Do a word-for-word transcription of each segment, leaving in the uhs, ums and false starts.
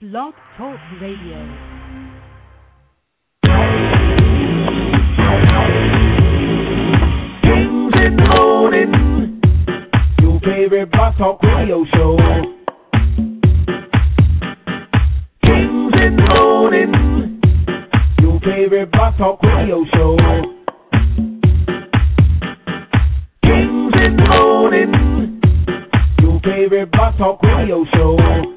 Blog Talk Radio. Kings in the morning, your favorite Blog Talk Radio show. Kings in the morning, your favorite Blog Talk Radio show. Kings in the morning, your favorite Blog Talk Radio show.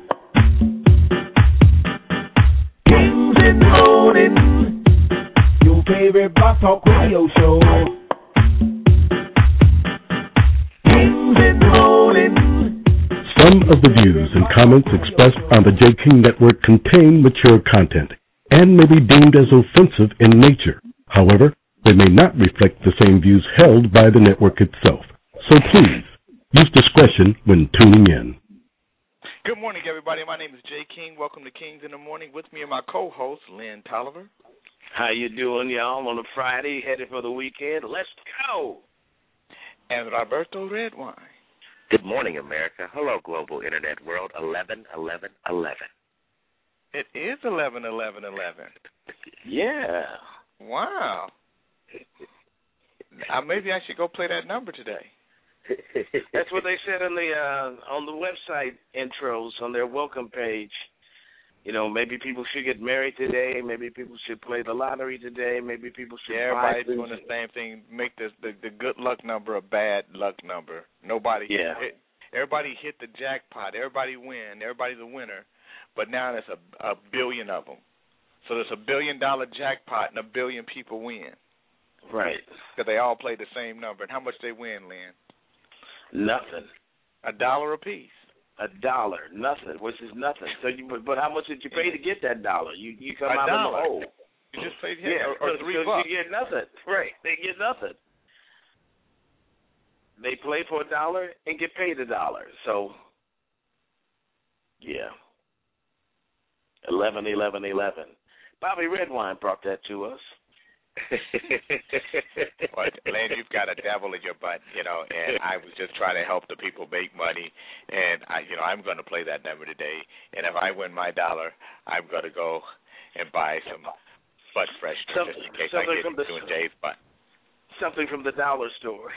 Kings in the morning, your favorite Blog Talk Radio show. Kings in the morning. Some of the views and comments expressed on the J. King Network contain mature content and may be deemed as offensive in nature. However, they may not reflect the same views held by the network itself. So please, use discretion when tuning in. Good morning, everybody. My name is Jay King. Welcome to Kings in the Morning. With me and my co-host, Lynn Tolliver. How you doing, y'all, on a Friday, headed for the weekend? Let's go. And Roberto Redwine. Good morning, America. Hello, global internet world. Eleven, eleven, eleven. It is eleven, eleven, eleven. Yeah. Wow. Uh, maybe I should go play that number today. That's what they said on the uh, on the website intros on their welcome page. You know, maybe people should get married today. Maybe people should play the lottery today. Maybe people should. Yeah, everybody's doing the same thing. Make this the, the good luck number a bad luck number. Nobody. Yeah. Hit, everybody hit the jackpot. Everybody win. Everybody's a winner. But now there's a, a billion of them. So there's a billion dollar jackpot and a billion people win. Right. Because they all play the same number. And how much they win, Lynn? Nothing. A dollar apiece. A dollar, nothing, which is nothing. So, you, but, but how much did you pay to get that dollar? You you come a out dollar. in the hole. You just paid yeah, or, or so, three so bucks. You get nothing. Right, they get nothing. They play for a dollar and get paid a dollar. So, yeah, eleven, eleven, eleven. Bobby Redwine brought that to us. Well, Lane, you've got a devil in your butt, you know, and I was just trying to help the people make money, and I, you know, I'm going to play that number today, and if I win my dollar, I'm going to go and buy some butt freshener something, just in case I something get from the, doing Jay's butt. Something from the dollar store.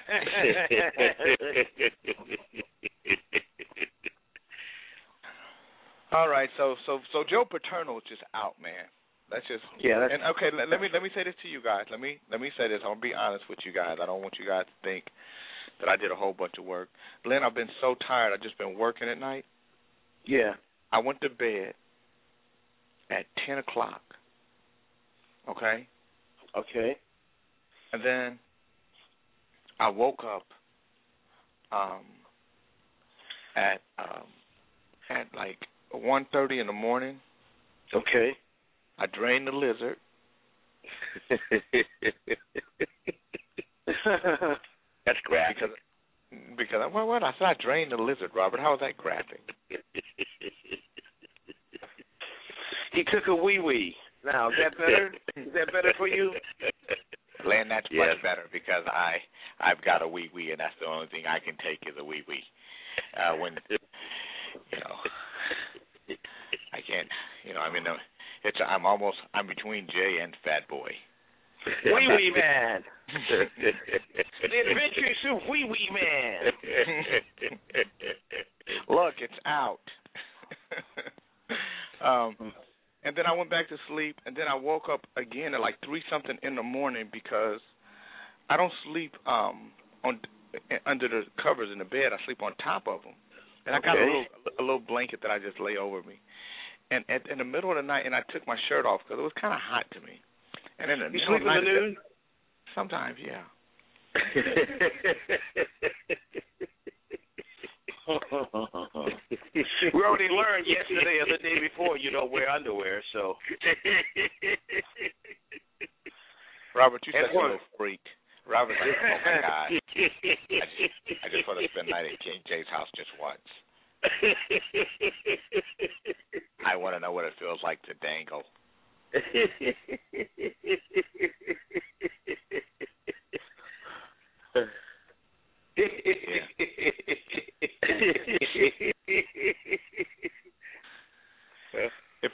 All right, so so so Joe Paterno is just out, man. That's just yeah. That's, and okay, let, let me let me say this to you guys. Let me let me say this. I'm gonna be honest with you guys. I don't want you guys to think that I did a whole bunch of work. Lynn, I've been so tired. I've just been working at night. Yeah. I went to bed at ten o'clock. Okay. Okay. And then I woke up um, at um, at like one thirty in the morning. Okay. I drained the lizard. That's graphic. Because, because what, what? I said I drained the lizard, Robert. How is that graphic? He took a wee-wee. Now, is that better? Is that better for you? Len, that's yes. much better because I, I've got a wee-wee, and that's the only thing I can take is a wee-wee. Uh, when, you know, I can't, you know, I mean, it's I'm almost, I'm between Jay and Fat Boy. Wee Wee Man. The Adventures of Wee Wee Man. Look, it's out. um, and then I went back to sleep, and then I woke up again at like three something in the morning because I don't sleep um on under the covers in the bed. I sleep on top of them, and I got okay. a little a little blanket that I just lay over me. And at, in the middle of the night, and I took my shirt off because it was kind of hot to me. And in the you middle sleep of the in the night, noon? Sometimes, yeah. We already learned yesterday or the day before you don't wear underwear, so. Robert, you're And such a little freak. Robert's like, oh my God. I just, I just want to spend the night at King Jay's house just once. I want to know what it feels like to dangle.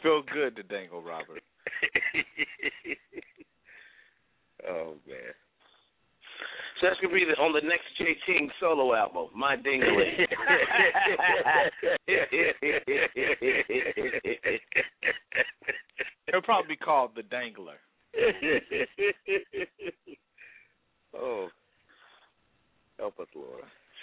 feels good to dangle, Robert. Oh, man. So that's going to be the, on the next J. King solo album, My Dingling. It'll probably be called The Dangler. Oh. Help us, Lord.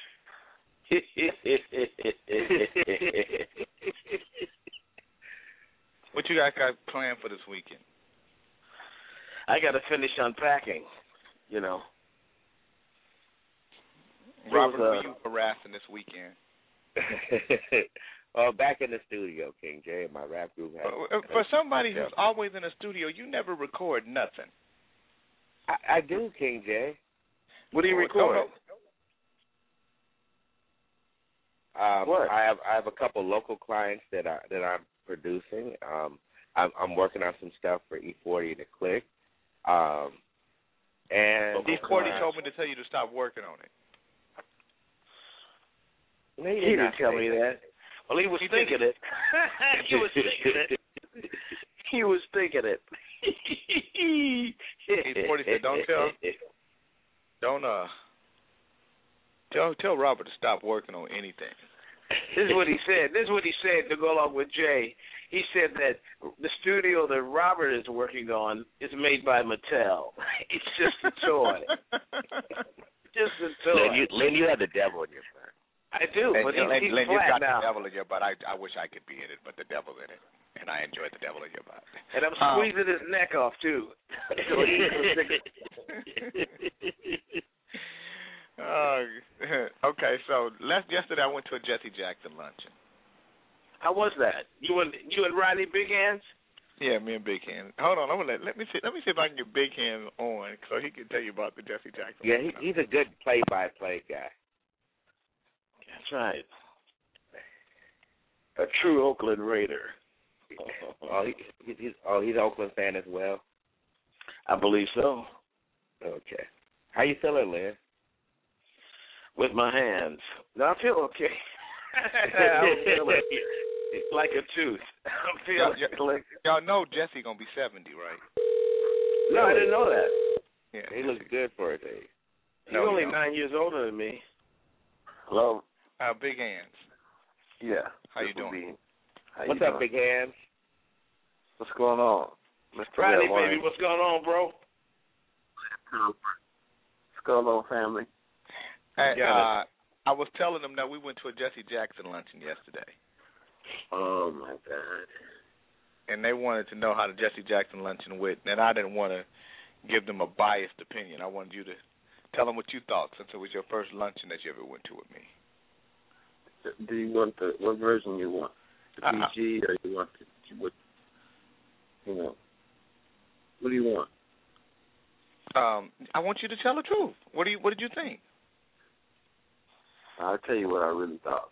What you guys got planned for this weekend? I got to finish unpacking, you know. Robert, was, uh, who you harassing this weekend? Well, back in the studio, King J, my rap group. Has, For somebody who's always in the studio, you never record nothing. I, I do, King J. What do you Oh, record? don't Um, What? I have I have a couple local clients that I that I'm producing. Um, I'm, I'm working on some stuff for E forty and the Click. Um, and E forty told me to tell you to stop working on it. No, he He did didn't not tell say me that. that. Well, he was He thinking it. He was thinking it. He was thinking it. E forty said, "Don't tell, don't uh, tell tell Robert to stop working on anything." This is what he said. This is what he said to go along with Jay. He said that the studio that Robert is working on is made by Mattel. It's just a toy. Just a toy. Lynn, you, Lynn, you have the devil in your butt. I do, And, but he's, and, he's Lynn, you've flat got now. the devil in your butt. I I wish I could be in it, but the devil's in it, and I enjoy the devil in your butt. And I'm Um, squeezing his neck off too. uh, okay, so last yesterday I went to a Jesse Jackson luncheon. How was that? You and you and Rodney Big Hands? Yeah, me and Big Hand. Hold on, I'm gonna let, let me see. Let me see if I can get Big Hand on so he can tell you about the Jesse Jackson. Yeah, he, he's a good play-by-play guy. That's right. A true Oakland Raider. Oh, he, he, he's oh he's an Oakland fan as well. I believe so. Okay. How you feeling, Lynn? With my hands. No, I feel okay. I'm feeling like a tooth. I'm feeling y'all, like. y'all know Jesse gonna be seventy, right? No, I didn't know that. Yeah, He looks good for his age. He's No, only he don't. nine years older than me. Hello. Uh, Big Hands. Yeah. How you this would doing? be- How What's you up, doing? Big Hands? What's going on, Mister Rodney, Red baby, Wine. what's going on, bro? What's going on, family? Hey, got uh, I was telling them that we went to a Jesse Jackson luncheon yesterday, Oh my God. and they wanted to know how the Jesse Jackson luncheon went, and I didn't want to give them a biased opinion. I wanted you to tell them what you thought, since it was your first luncheon that you ever went to with me. Do you want the what version you want? The Uh, P G or you want the what? You know. What do you want? Um, I want you to tell the truth. What do you? What did you think? I'll tell you what I really thought.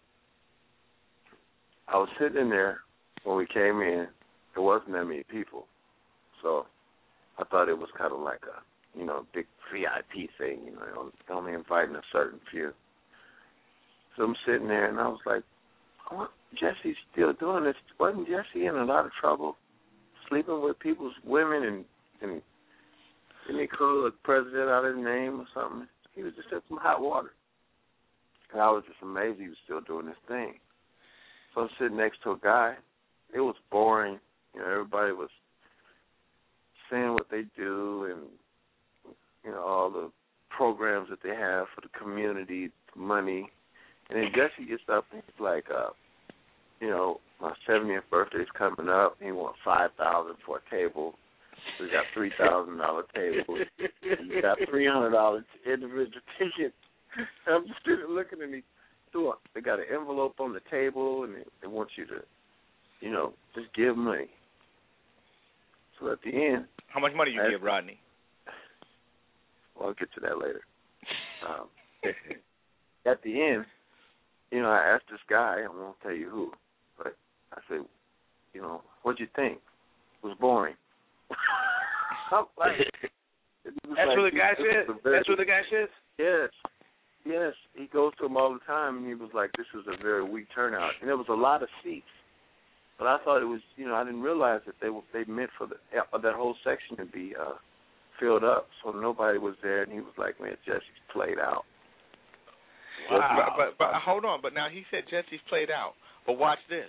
I was sitting in there when we came in. There wasn't that many people, so I thought it was kind of like a, you know, big V I P thing. You know, only inviting a certain few. So I'm sitting there, and I was like, oh, Jesse's still doing this. Wasn't Jesse in a lot of trouble, sleeping with people's women, and and didn't he call the president out of his name or something? He was just in some hot water. And I was just amazed he was still doing this thing. So I'm sitting next to a guy. It was boring. You know, everybody was saying what they do and, you know, all the programs that they have for the community, money. And then Jesse gets up and he's like, uh, you know, my seventieth birthday's coming up. He wants five thousand dollars for a table. We got three thousand dollars table. We got three hundred dollars individual tickets. I'm just sitting looking at me. They got an envelope on the table, and they, they want you to, you know, just give money. So at the end, How much money you I, give Rodney? Well, I'll get to that later. Um, at the end, you know, I asked this guy, I won't tell you who, but I said, you know, what'd you think? It was boring. I'm like, it was That's like, what the guy it was said? a very- That's what the guy says? Yes. Yes, he goes to them all the time, and he was like, this was a very weak turnout. And there was a lot of seats, But I thought it was, you know, I didn't realize that they were, they meant for the uh, that whole section to be uh, filled up, so nobody was there. And he was like, "Man, Jesse's played out." Wow. But, but but hold on. But now he said Jesse's played out. But watch this.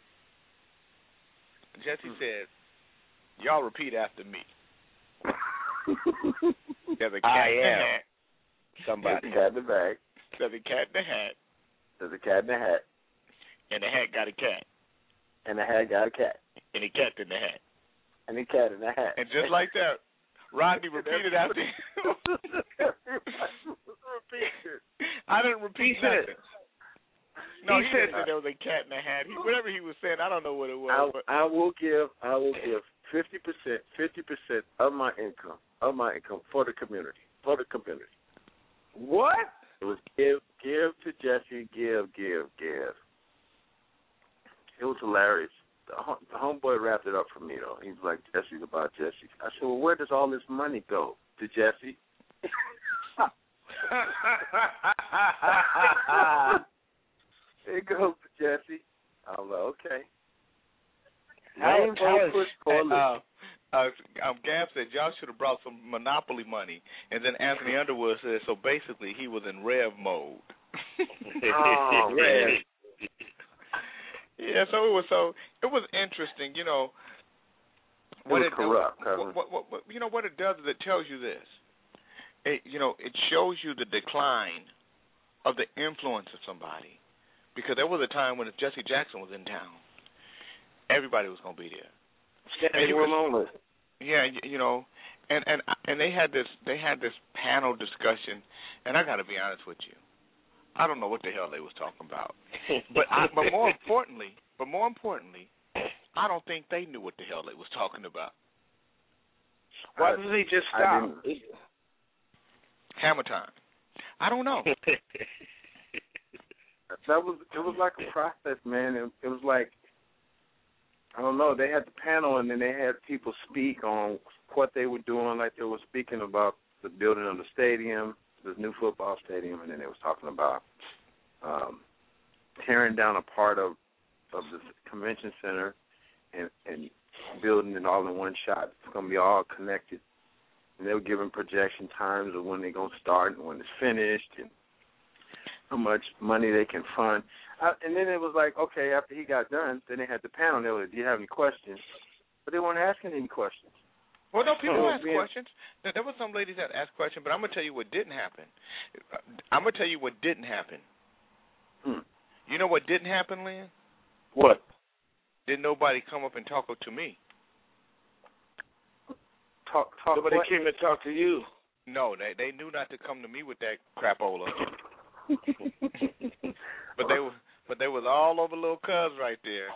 Jesse hmm. said, "Y'all repeat after me." There's a cat I in the am. hat. Somebody. There's a cat in the bag. There's a cat in the hat. There's a cat in the hat. And the hat got a cat. And the hat got a cat. And the cat in the hat. And the cat in the hat. And just like that, Rodney repeated after him. I didn't repeat he nothing. Said, no, he, he said said there was a cat in the hat. He, whatever he was saying, I don't know what it was. I, but. I will give. I will give fifty percent, fifty percent of my income, of my income for the community, for the community. What? It was give, give to Jesse, give, give, give. It was hilarious. The, home, the homeboy wrapped it up for me, though. He was like, Jesse's about Jesse. I said, well, where does all this money go? To Jesse? It goes to Jesse. I was like, okay. How, Name how vote is, push coalition. Uh, uh, um, Gab said y'all should have brought some Monopoly money, and then Anthony Underwood said so. Basically, he was in Rev mode. Oh man. Yeah, so it was so it was interesting, you know. What it was corrupt. What, what, what, what, you know what it does is it tells you this. It, you know, it shows you the decline of the influence of somebody, because there was a time when if Jesse Jackson was in town, everybody was going to be there. Standing room only. Yeah, you know, and, and and they had this they had this panel discussion, and I got to be honest with you, I don't know what the hell they was talking about, but I, but more importantly, but more importantly, I don't think they knew what the hell they was talking about. Why did he just stop? Hammer time. I don't know. That was it was like a process, man. It, it was like, I don't know, they had the panel and then they had people speak on what they were doing, like they were speaking about the building of the stadium, this new football stadium, and then they was talking about um, tearing down a part of of the convention center and, and building it all in one shot. It's going to be all connected. And they were giving projection times of when they're going to start and when it's finished and how much money they can fund. Uh, and then it was like, okay, after he got done, then they had the panel. They were like, do you have any questions? But they weren't asking any questions. Well, no, people so, ask being, questions. There were some ladies that asked questions, but I'm going to tell you what didn't happen. I'm going to tell you what didn't happen. Hmm. You know what didn't happen, Lynn? What? Didn't nobody come up and talk to me. Talk, talk. Nobody what? came to talk to you. No, they they knew not to come to me with that crapola. but they were, but they was all over little cuz right there.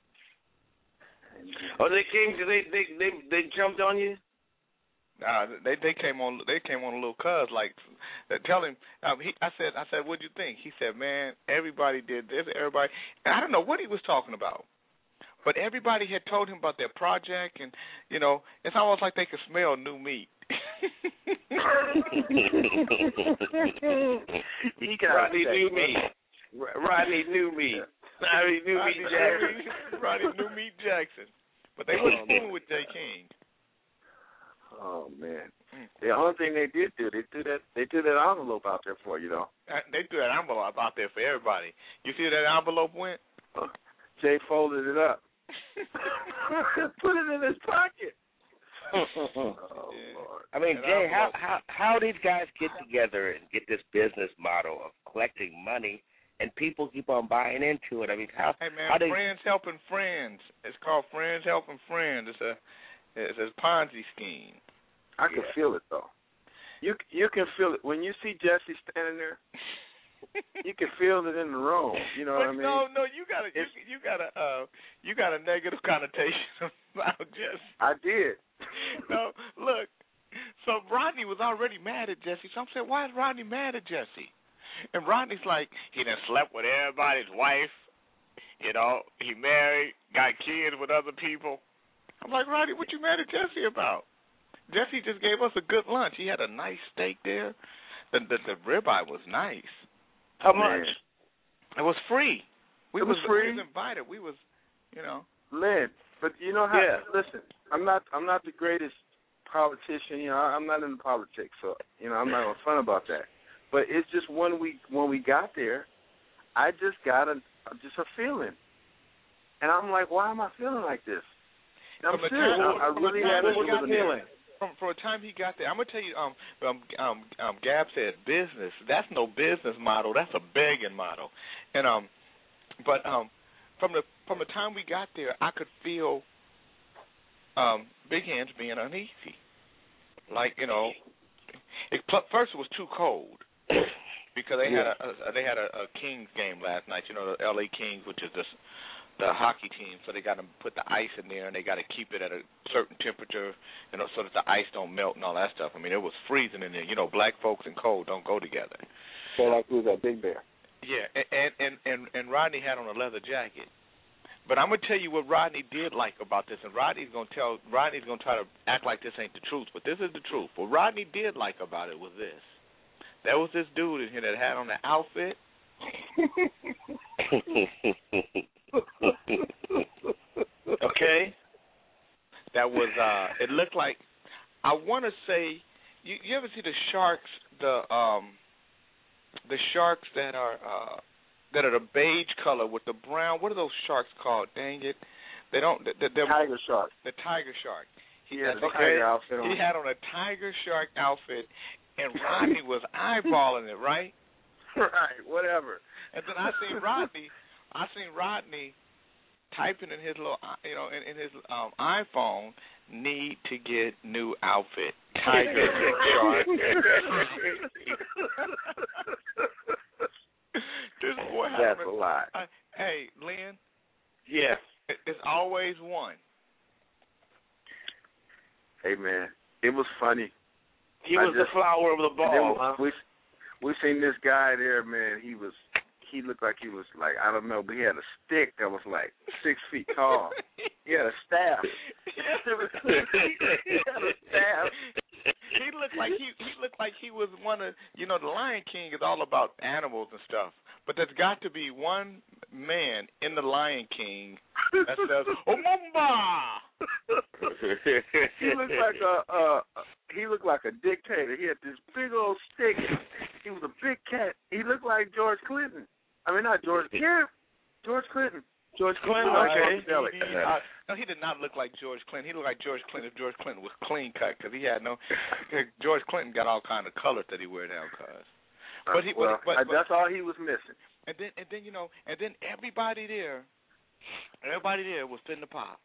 Oh, they came. They they they they jumped on you. Nah, they they came on they came on a little cuz like tell him. Um, he, I said I said what'd you think? He said, man, everybody did this. Everybody, and I don't know what he was talking about. But everybody had told him about their project, and, you know, it's almost like they could smell new meat. he got Rodney New Meat. Rodney New Meat. Rodney New Meat Jackson. Rodney New Meat Jackson. But they were fooling with Jay King. Oh, man. The only thing they did do, they threw that, they threw that envelope out there for you, though. Uh, they threw that envelope out there for everybody. You see where that envelope went? Uh, Jay folded it up. Put it in his pocket. Oh, Lord. I mean, Jay, how how how these guys get together and get this business model of collecting money, and people keep on buying into it? I mean, how? Hey man, how they... friends helping friends. It's called friends helping friends. It's a it's a Ponzi scheme. I can yeah. feel it though. You you can feel it when you see Jesse standing there. You can feel it in the room. You know but what I mean? No, no, you got a you, you got a uh, you got a negative connotation about Jesse. I did. No, look. So Rodney was already mad at Jesse. So I'm saying, why is Rodney mad at Jesse? And Rodney's like, he done slept with everybody's wife. You know, he married, got kids with other people. I'm like, Rodney, what you mad at Jesse about? Jesse just gave us a good lunch. He had a nice steak there. The the, the ribeye was nice. How much? It was free. We it was, was free. We was invited. We was, you know. Lynn, but you know how? Yeah. Listen, I'm not. I'm not the greatest politician. You know, I'm not in politics, so you know, I'm not gonna fun about that. But it's just when we when we got there, I just got a just a feeling, and I'm like, why am I feeling like this? And I'm From the serious. time- I, I from the really time had a we got feeling. From from the time he got there, I'm gonna tell you. Um, um, um, um, Gab said business. That's no business model. That's a begging model. And um, but um, from the from the time we got there, I could feel um Big Hands being uneasy. Like you know, it, first it was too cold because they had a, a they had a, a Kings game last night. You know, the L A Kings, which is this. The hockey team, so they got to put the ice in there, and they got to keep it at a certain temperature, you know, so that the ice don't melt and all that stuff. I mean, it was freezing in there. You know, black folks and cold don't go together. So like who's that Big Bear? Yeah, and and and and Rodney had on a leather jacket. But I'm gonna tell you what Rodney did like about this, and Rodney's gonna tell Rodney's gonna try to act like this ain't the truth, but this is the truth. What Rodney did like about it was this: there was this dude in here that had on the outfit. Okay. That was uh it looked like I wanna say you, you ever see the sharks the um the sharks that are uh that are the beige color with the brown, what are those sharks called? Dang it. They don't the, the, Tiger shark. The tiger shark. He, He had a okay. tiger outfit on. He had on a tiger shark outfit and Rodney was eyeballing it, right? Right, whatever. And then I seen Rodney I seen Rodney typing in his little, you know, in, in his um, iPhone, need to get new outfit. Tiger shark. This boy That's having, a lie. Uh, hey, Lynn. Yes. It, it's always one. Hey man, it was funny. He was just, the flower of the ball, huh? We we seen this guy there, man. He was. He looked like he was like, I don't know, but he had a stick that was like six feet tall. He had a staff. he had a staff. He looked like he he looked like he was one of, you know, the Lion King is all about animals and stuff. But there's got to be one man in the Lion King that says, "Omumba." He looked like a uh, he looked like a dictator. He had this big old stick. He was a big cat. He looked like George Clinton. I mean, not George. Yeah, George Clinton. George Clinton. Oh, Okay. He, uh, no, he did not look like George Clinton. He looked like George Clinton if George Clinton was clean cut, because he had no. George Clinton got all kind of colors that he wear now, cuz. But he, well, but, but, but, that's all he was missing. And then, and then you know, and then everybody there, everybody there was fitting to pop.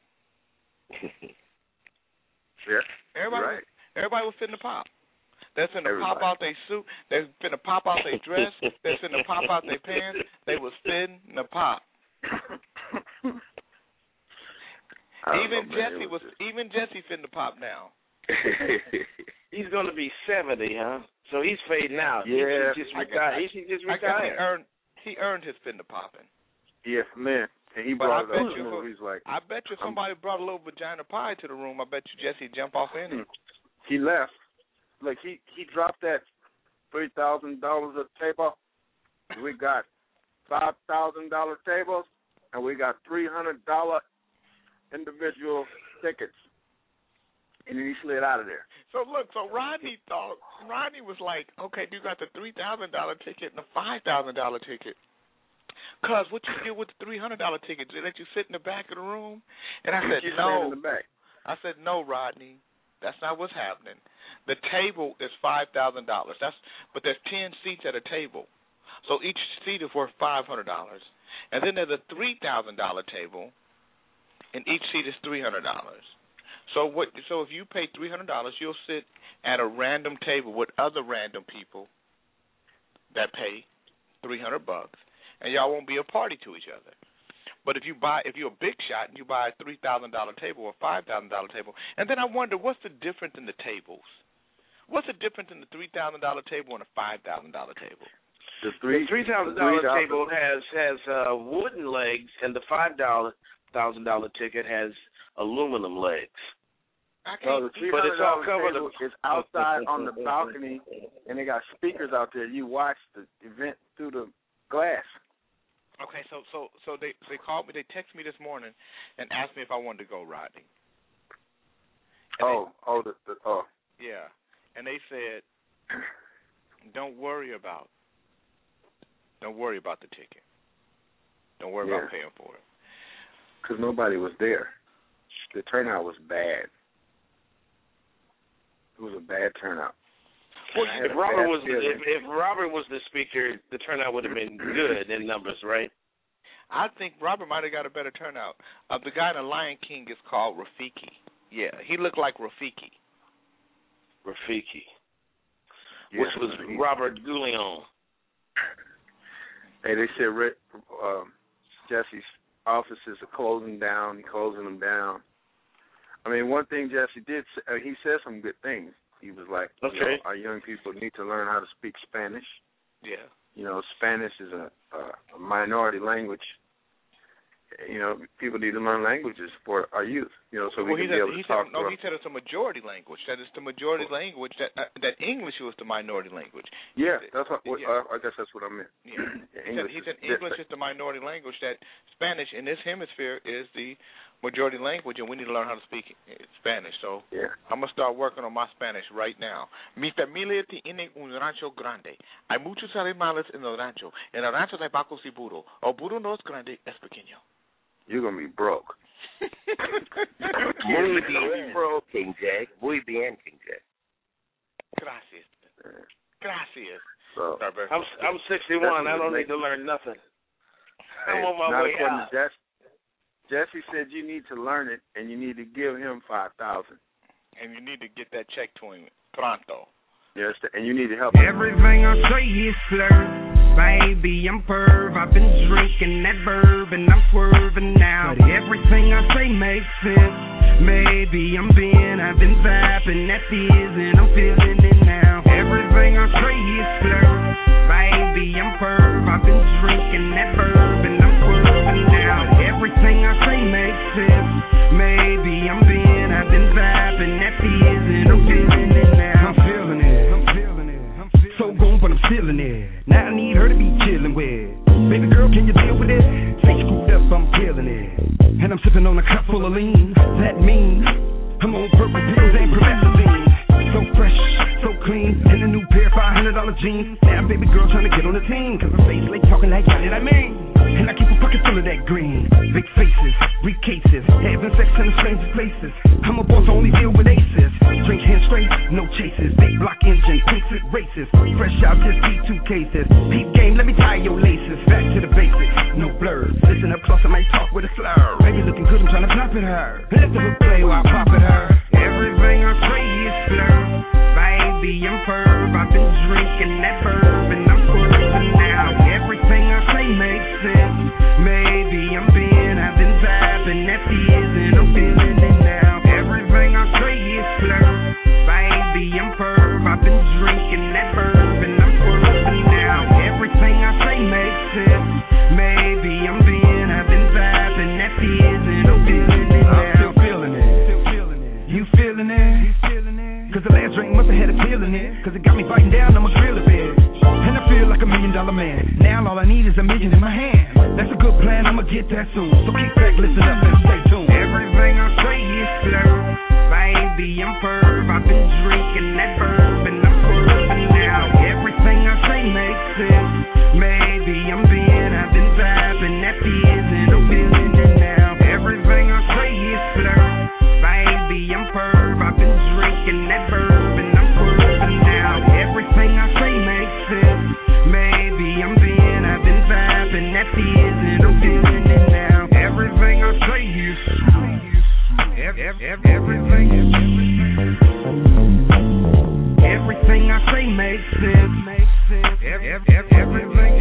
Yeah. Everybody, right. was, everybody was fitting to pop. They're finna Everybody. pop out their suit. They're finna pop out their dress. They're finna pop out their pants. They was fitting to pop. Even know, Jesse was, was, even Jesse fitting to pop now. He's going to be seventy, huh? So he's fading out. Yeah. He should just I guess- retire. He should just I guess he retire. earned he earned his fitting to popping. Yes, man. And he But brought I it bet up. you, So he's like, I bet you, if somebody brought a little vagina pie to the room, I bet you Jesse jump off in it. he left. Like he he dropped that three thousand dollars a table. We got five thousand dollar tables, and we got three hundred dollar individual tickets. And then he slid out of there. So look, so Rodney thought Rodney was like, okay, you got the three thousand dollar ticket and the five thousand dollar ticket. Cuz what you did with the three hundred dollar ticket? They let you sit in the back of the room? And I said, He no. in the back. I said, no, Rodney. That's not what's happening. The table is five thousand dollars. That's but there's ten seats at a table. So each seat is worth five hundred dollars. And then there's a three thousand dollar table, and each seat is three hundred dollars. So what? So if you pay three hundred dollars, you'll sit at a random table with other random people that pay three hundred bucks, and y'all won't be a party to each other. But if you buy, if you're a big shot and you buy a three thousand dollar table or five thousand dollar table, and then I wonder what's the difference in the tables? What's the difference in the three thousand dollar table and a five thousand dollar table? The three three thousand dollar table has has uh, wooden legs, and the five dollar thousand dollar ticket has aluminum legs. I So can't. the three But hundred it's all dollar covered table up. is outside on the balcony, and they got speakers out there. You watch the event through the glass. Okay, so so so they they called me, they texted me this morning and asked me if I wanted to go riding. And oh, they, oh, the, the, oh. Yeah, and they said, don't worry about, don't worry about the ticket. Don't worry yeah. about paying for it. Because nobody was there. The turnout was bad. It was a bad turnout. Well, if Robert was if, if Robert was the speaker, the turnout would have been good in numbers, right? I think Robert might have got a better turnout. Uh, the guy in the Lion King is called Rafiki. Yeah, he looked like Rafiki. Rafiki, yeah, which was he, Robert Goulion. Hey, they said um, Jesse's offices are closing down. He's closing them down. I mean, one thing Jesse did, uh, he said some good things. He was like, okay. you know, our young people need to learn how to speak Spanish. Yeah. You know, Spanish is a, a minority language. You know, people need to learn languages for our youth. You know, so well, we can said, be able to talk. Said, no, he said it's a majority language. That it's the majority oh. language. That uh, that English was the minority language. Yeah, that's what. Yeah. Uh, I guess that's what I meant. Yeah. English he said, he said is, English is the minority language. That Spanish in this hemisphere is the majority language, and we need to learn how to speak Spanish. So yeah. I'm gonna start working on my Spanish right now. Mi familia tiene un rancho grande. Hay muchos animales en el rancho. En el rancho hay vacas y burro. El burro no es grande, es pequeño. You're going to be broke. Muy bien, broke. King J. Muy bien, King J. Gracias. Gracias. So, I'm I'm sixty-one. I don't need to learn nothing. I'm hey, on my not way out. Jesse. Jesse said you need to learn it, and you need to give him five thousand. And you need to get that check to him pronto. Yes, and you need to help him. Everything I say is slurred. Baby, I'm perv. I've been drinking that bourbon. I'm swerving now. But everything I say makes sense. Maybe I'm being, I've been vibing that fizz, and I'm feeling it now. Everything I say is slurred. Baby, I'm perv. I've been drinking that bourbon. I'm swerving now. But everything I say makes sense. Maybe I'm being, I've been vibing that fizz, and I'm feeling it now. I'm feeling it. I'm feeling it. I'm feeling so gone, but I'm feeling it. Now I need her to be chillin' with. Baby girl, can you deal with it? Say screwed up, I'm killing it. And I'm sipping on a cup full of lean. That means I'm on purple pills and promethazine. So fresh, so clean, and a new pair of five hundred dollar jeans. Now baby girl trying to get on the team, cause my face like talking like what did I mean? And I keep a pocket full of that green. Big faces, weak cases, having sex in the strangest places. I'm a boss, I only deal with aces. Drink hand straight, no chases. Big block engine, pinks it races. Fresh out, just beat two cases. Peep game, let me tie your laces. Back to the basics, no blurs. Listen up close, I might talk with a slur. Baby looking good, I'm trying to pop at her. Let the hook play while I pop at her. Everything I say is slur. Baby, I'm perv. I've been drinking that bourbon. I'm swerving now. Everything I say makes sense. Maybe I'm being, I've been vibing that fizz, and I'm feeling it now. Everything I say is slur. Baby, I'm perv. I've been drinking that bourbon. I'm swerving now. Everything I say makes sense. Maybe I'm being, I've been vibing that fizz, and I'm feeling it now. I'm still feeling it. You feeling it? Cause the last drink must have had a feeling it. Cause it got me biting down, I'ma grill a bit. And I feel like a million dollar man. Now all I need is a million in my hand. That's a good plan, I'ma get that soon. So kick back, listen up, and stay tuned. Everything I say is slur. Baby, I'm perv. I've been drinking that bourbon. I'm swerving now. Everything I say makes sense. Maybe I'm being, I've been vibing that fizz, and I'm feeling it now. Everything I say is slur. Baby, I'm perv. I've been drinking that bourbon. I'm swerving now. Everything I say makes sense. Maybe I'm being, I've been vibing that fizz, and I'm feeling it now. Everything I say is every, every, everything. Everything I say makes sense. Every, every, everything.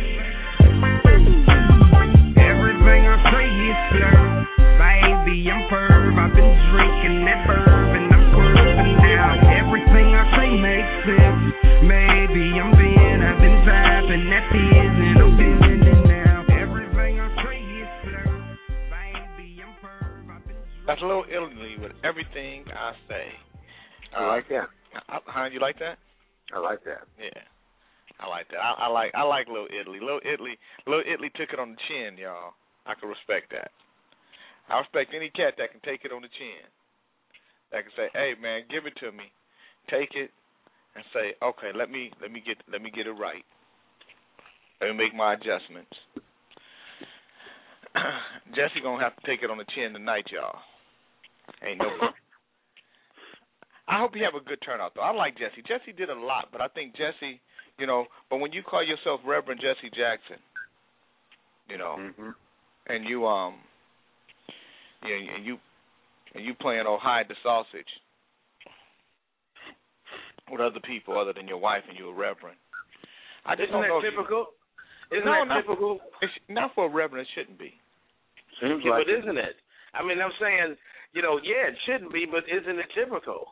Everything I say is slur. Baby, I'm perv. I've been drinking that bourbon. I'm swerving now. Everything I say makes sense. Maybe I'm being, I've been vibing that fizz, and I'm feeling it now. Everything I say is slur. Baby, I'm perv. I've been drinking. That's a little Italy with everything I say. I like that. Uh, huh? You like that? I like that. Yeah. I like that. I, I like I like Little Italy. Little Italy, Little Italy took it on the chin, y'all. I can respect that. I respect any cat that can take it on the chin. That can say, "Hey, man, give it to me." Take it and say, "Okay, let me let me get let me get it right. Let me make my adjustments." Jesse gonna have to take it on the chin tonight, y'all. Ain't no. I hope you have a good turnout, though. I like Jesse. Jesse did a lot, but I think Jesse, you know, but when you call yourself Reverend Jesse Jackson, you know, mm-hmm. and you um, yeah, and you and you playing oh hide the sausage with other people other than your wife, and you're a reverend. I just Isn't don't that know typical? You, Isn't no, that not, typical? It's not for a reverend. It shouldn't be. Seems yeah, like but isn't it? I mean, I'm saying, you know, yeah, it shouldn't be, but isn't it typical?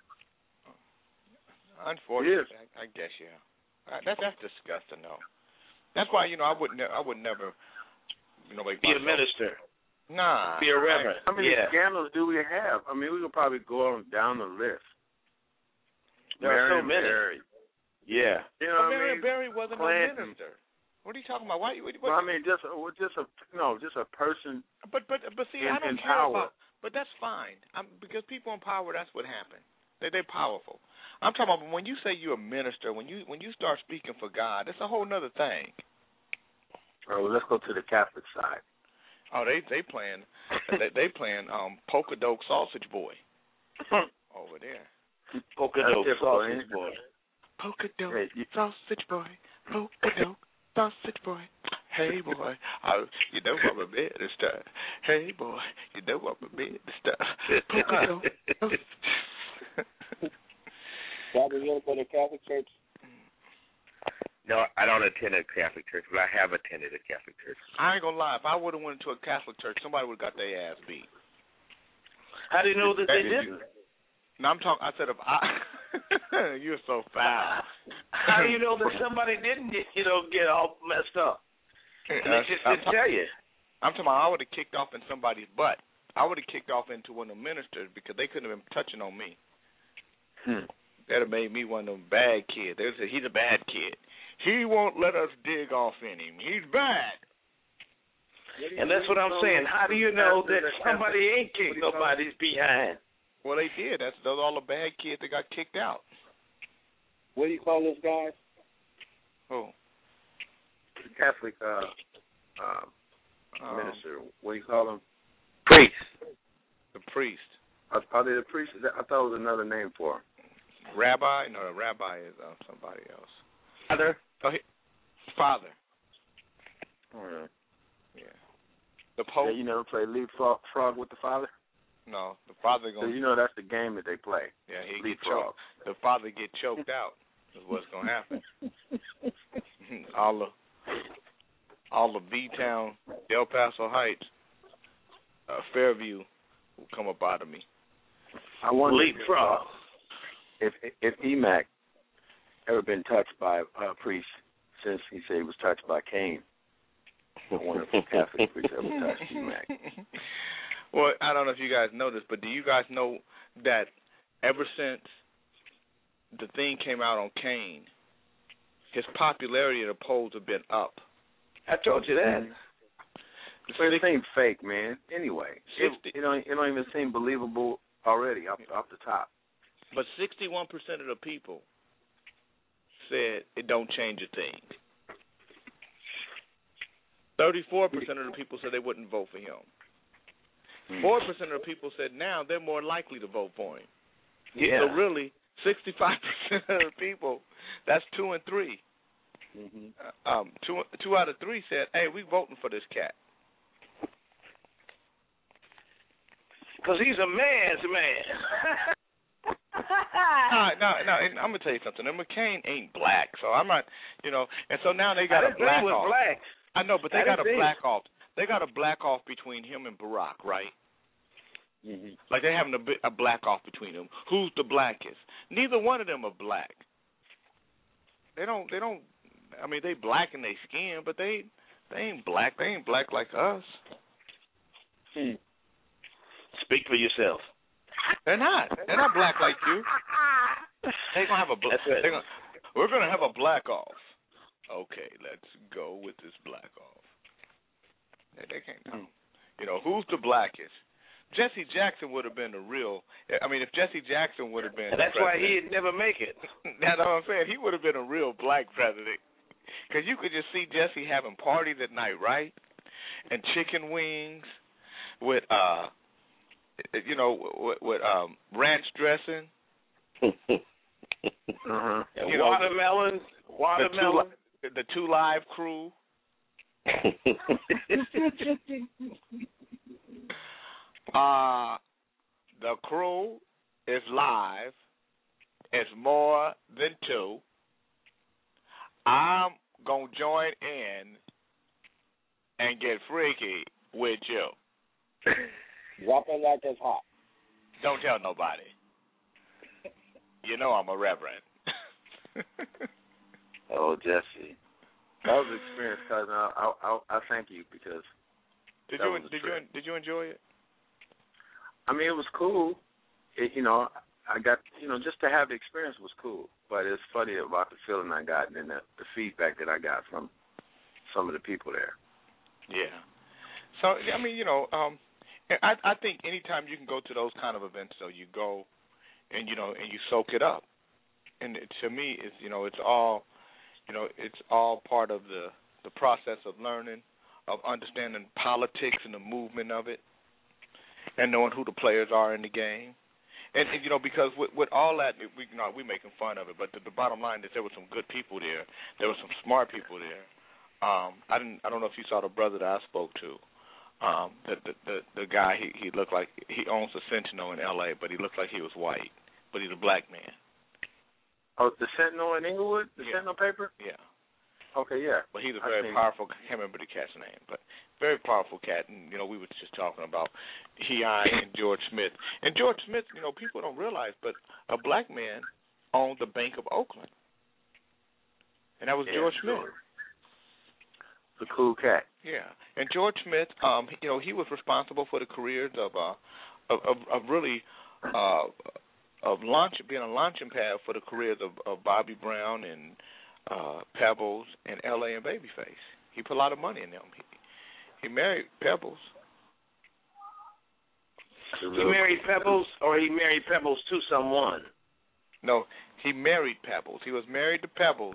Unfortunately, I, I guess yeah. Uh, that that's disgusting, though. That's why you know I would ne- I would never, you know, make be myself, a minister. Nah, be a reverend. How many yeah. scandals do we have? I mean, we could probably go on down the list. There are so Marion many. Barry. Yeah. You know well, what I Marion mean? Barry wasn't Clinton. a minister. What are you talking about? Why? What, Well, I mean, just just a no, just a person. But but but see, in, I don't in care power. about. But that's fine. I'm, because people in power, that's what happened. They they're powerful. I'm talking about when you say you're a minister, when you when you start speaking for God, it's a whole nother thing. Oh, well, let's go to the Catholic side. Oh, they they playing they they playing um Polka Dot Sausage Boy over there. Polka Dot Sausage Boy. Polka Dot hey, you, Sausage Boy. Polka Dot Sausage Boy. Hey boy, I, you know I'm a minister. Hey boy, you know I'm a minister. Polka Dot. Bob, you ever go to Catholic church? No, I don't attend a Catholic church, but I have attended a Catholic church. I ain't gonna lie. If I would have went to a Catholic church, somebody would have got their ass beat. How do you know that they didn't? No, I'm talking. I said if I. You're so foul. How do you know that somebody didn't, you know, get all messed up? And they just didn't I'm, tell you. I'm talking about I would have kicked off in somebody's butt. I would have kicked off into one of the ministers because they couldn't have been touching on me. Hmm. That would have made me one of them bad kids. They would say, he's a bad kid. He won't let us dig off in him. He's bad. And that's what I'm saying. How do you know that somebody ain't kicked nobody's behind? Well, they did. That's those all the bad kids that got kicked out. What do you call those guys? Who? Catholic uh, uh, Um, minister. What do you call them? Priest. The priest. Are, are they the priest? I thought it was another name for him. Rabbi? No, the rabbi is uh, somebody else. Father. Oh, he, father. Oh, yeah. Yeah. The Pope? Yeah, you never play leapfrog frog with the father? No, the father So going. you know that's the game that they play. Yeah, he get Leapfrog. choked. The father get choked out. Is what's gonna happen. all the all the B town, Del Paso Heights, uh, Fairview will come up out of me. I wonder Leapfrog. if if Emac ever been touched by a priest since he said he was touched by Cain. I wonder if the Catholic priest ever touched Emac. Well, I don't know if you guys know this, but do you guys know that ever since the thing came out on Cain, his popularity in the polls have been up. I told you that. But it seems fake, man. Anyway, it, sixty it don't it don't even seem believable already off off the top. But sixty-one percent of the people said it don't change a thing. thirty-four percent of the people said they wouldn't vote for him. Four percent of the people said now they're more likely to vote for him. Yeah. So really, sixty-five percent of the people, that's two and three. Mm-hmm. Um, two two out of three said, "Hey, we voting for this cat." Because he's a man's man. no, no, no. And I'm gonna tell you something. And McCain ain't black, so I'm not, you know. And so now they got I a didn't black think he was off. black. I know, but they I got a didn't black off. They got a black off between him and Barack, right? Mm-hmm. Like they're having a, bi- a black off between them. Who's the blackest? Neither one of them are black. They don't. They don't. I mean, they black in their skin, but they they ain't black. They ain't black like us. Hmm. Speak for yourself. They're not. They're not black like you. They gonna have a. Bl- That's right. Gonna, we're gonna have a black off. Okay, let's go with this black off. They, they can't know. You know, who's the blackest? Jesse Jackson would have been a real. I mean, if Jesse Jackson would have been. That's why he'd never make it. That's what I'm saying. He would have been a real black president. Because you could just see Jesse having parties at night, right? And chicken wings with, uh, you know, with, with um, ranch dressing. uh-huh. You know, watermelon. Watermelon. The two, the two live crew. Uh, the crew is live. It's more than two. I'm going to join in and get freaky with you. Drop it like it's hot. Don't tell nobody. You know I'm a reverend. Oh, Jesse. That was an experience, cousin. I, I, I, I thank you because. Did you did you did you enjoy it? I mean, it was cool. It, you know, I got, you know, just to have the experience was cool. But it's funny about the feeling I got and the, the feedback that I got from some of the people there. Yeah. So, I mean, you know, um, I, I think anytime you can go to those kind of events, though, you go and, you know, and you soak it up. And it, to me, it's, you know, it's all, you know, it's all part of the, the process of learning, of understanding politics and the movement of it, and knowing who the players are in the game. And, and you know, because with, with all that, we, you know, we're making fun of it, but the, the bottom line is there were some good people there. There were some smart people there. Um, I didn't. I don't know if you saw the brother that I spoke to. Um, the, the the the guy, he, he looked like he owns a Sentinel in L A, but he looked like he was white, but he's a black man. Oh, the Sentinel in Inglewood? The yeah. Sentinel paper? Yeah. Okay, yeah. But he's a very powerful, I can't remember the cat's name, but very powerful cat. And, you know, we were just talking about he, I, and George Smith. And George Smith, you know, people don't realize, but a black man owned the Bank of Oakland. And that was yeah, George sure. Smith. The cool cat. Yeah. And George Smith, um, you know, he was responsible for the careers of, uh, of, of, of really, uh, of launch, being a launching pad for the careers of, of Bobby Brown and uh, Pebbles and L A and Babyface. He put a lot of money in them. He, he married Pebbles. He married Pebbles, or he married Pebbles to someone? No, he married Pebbles. He was married to Pebbles.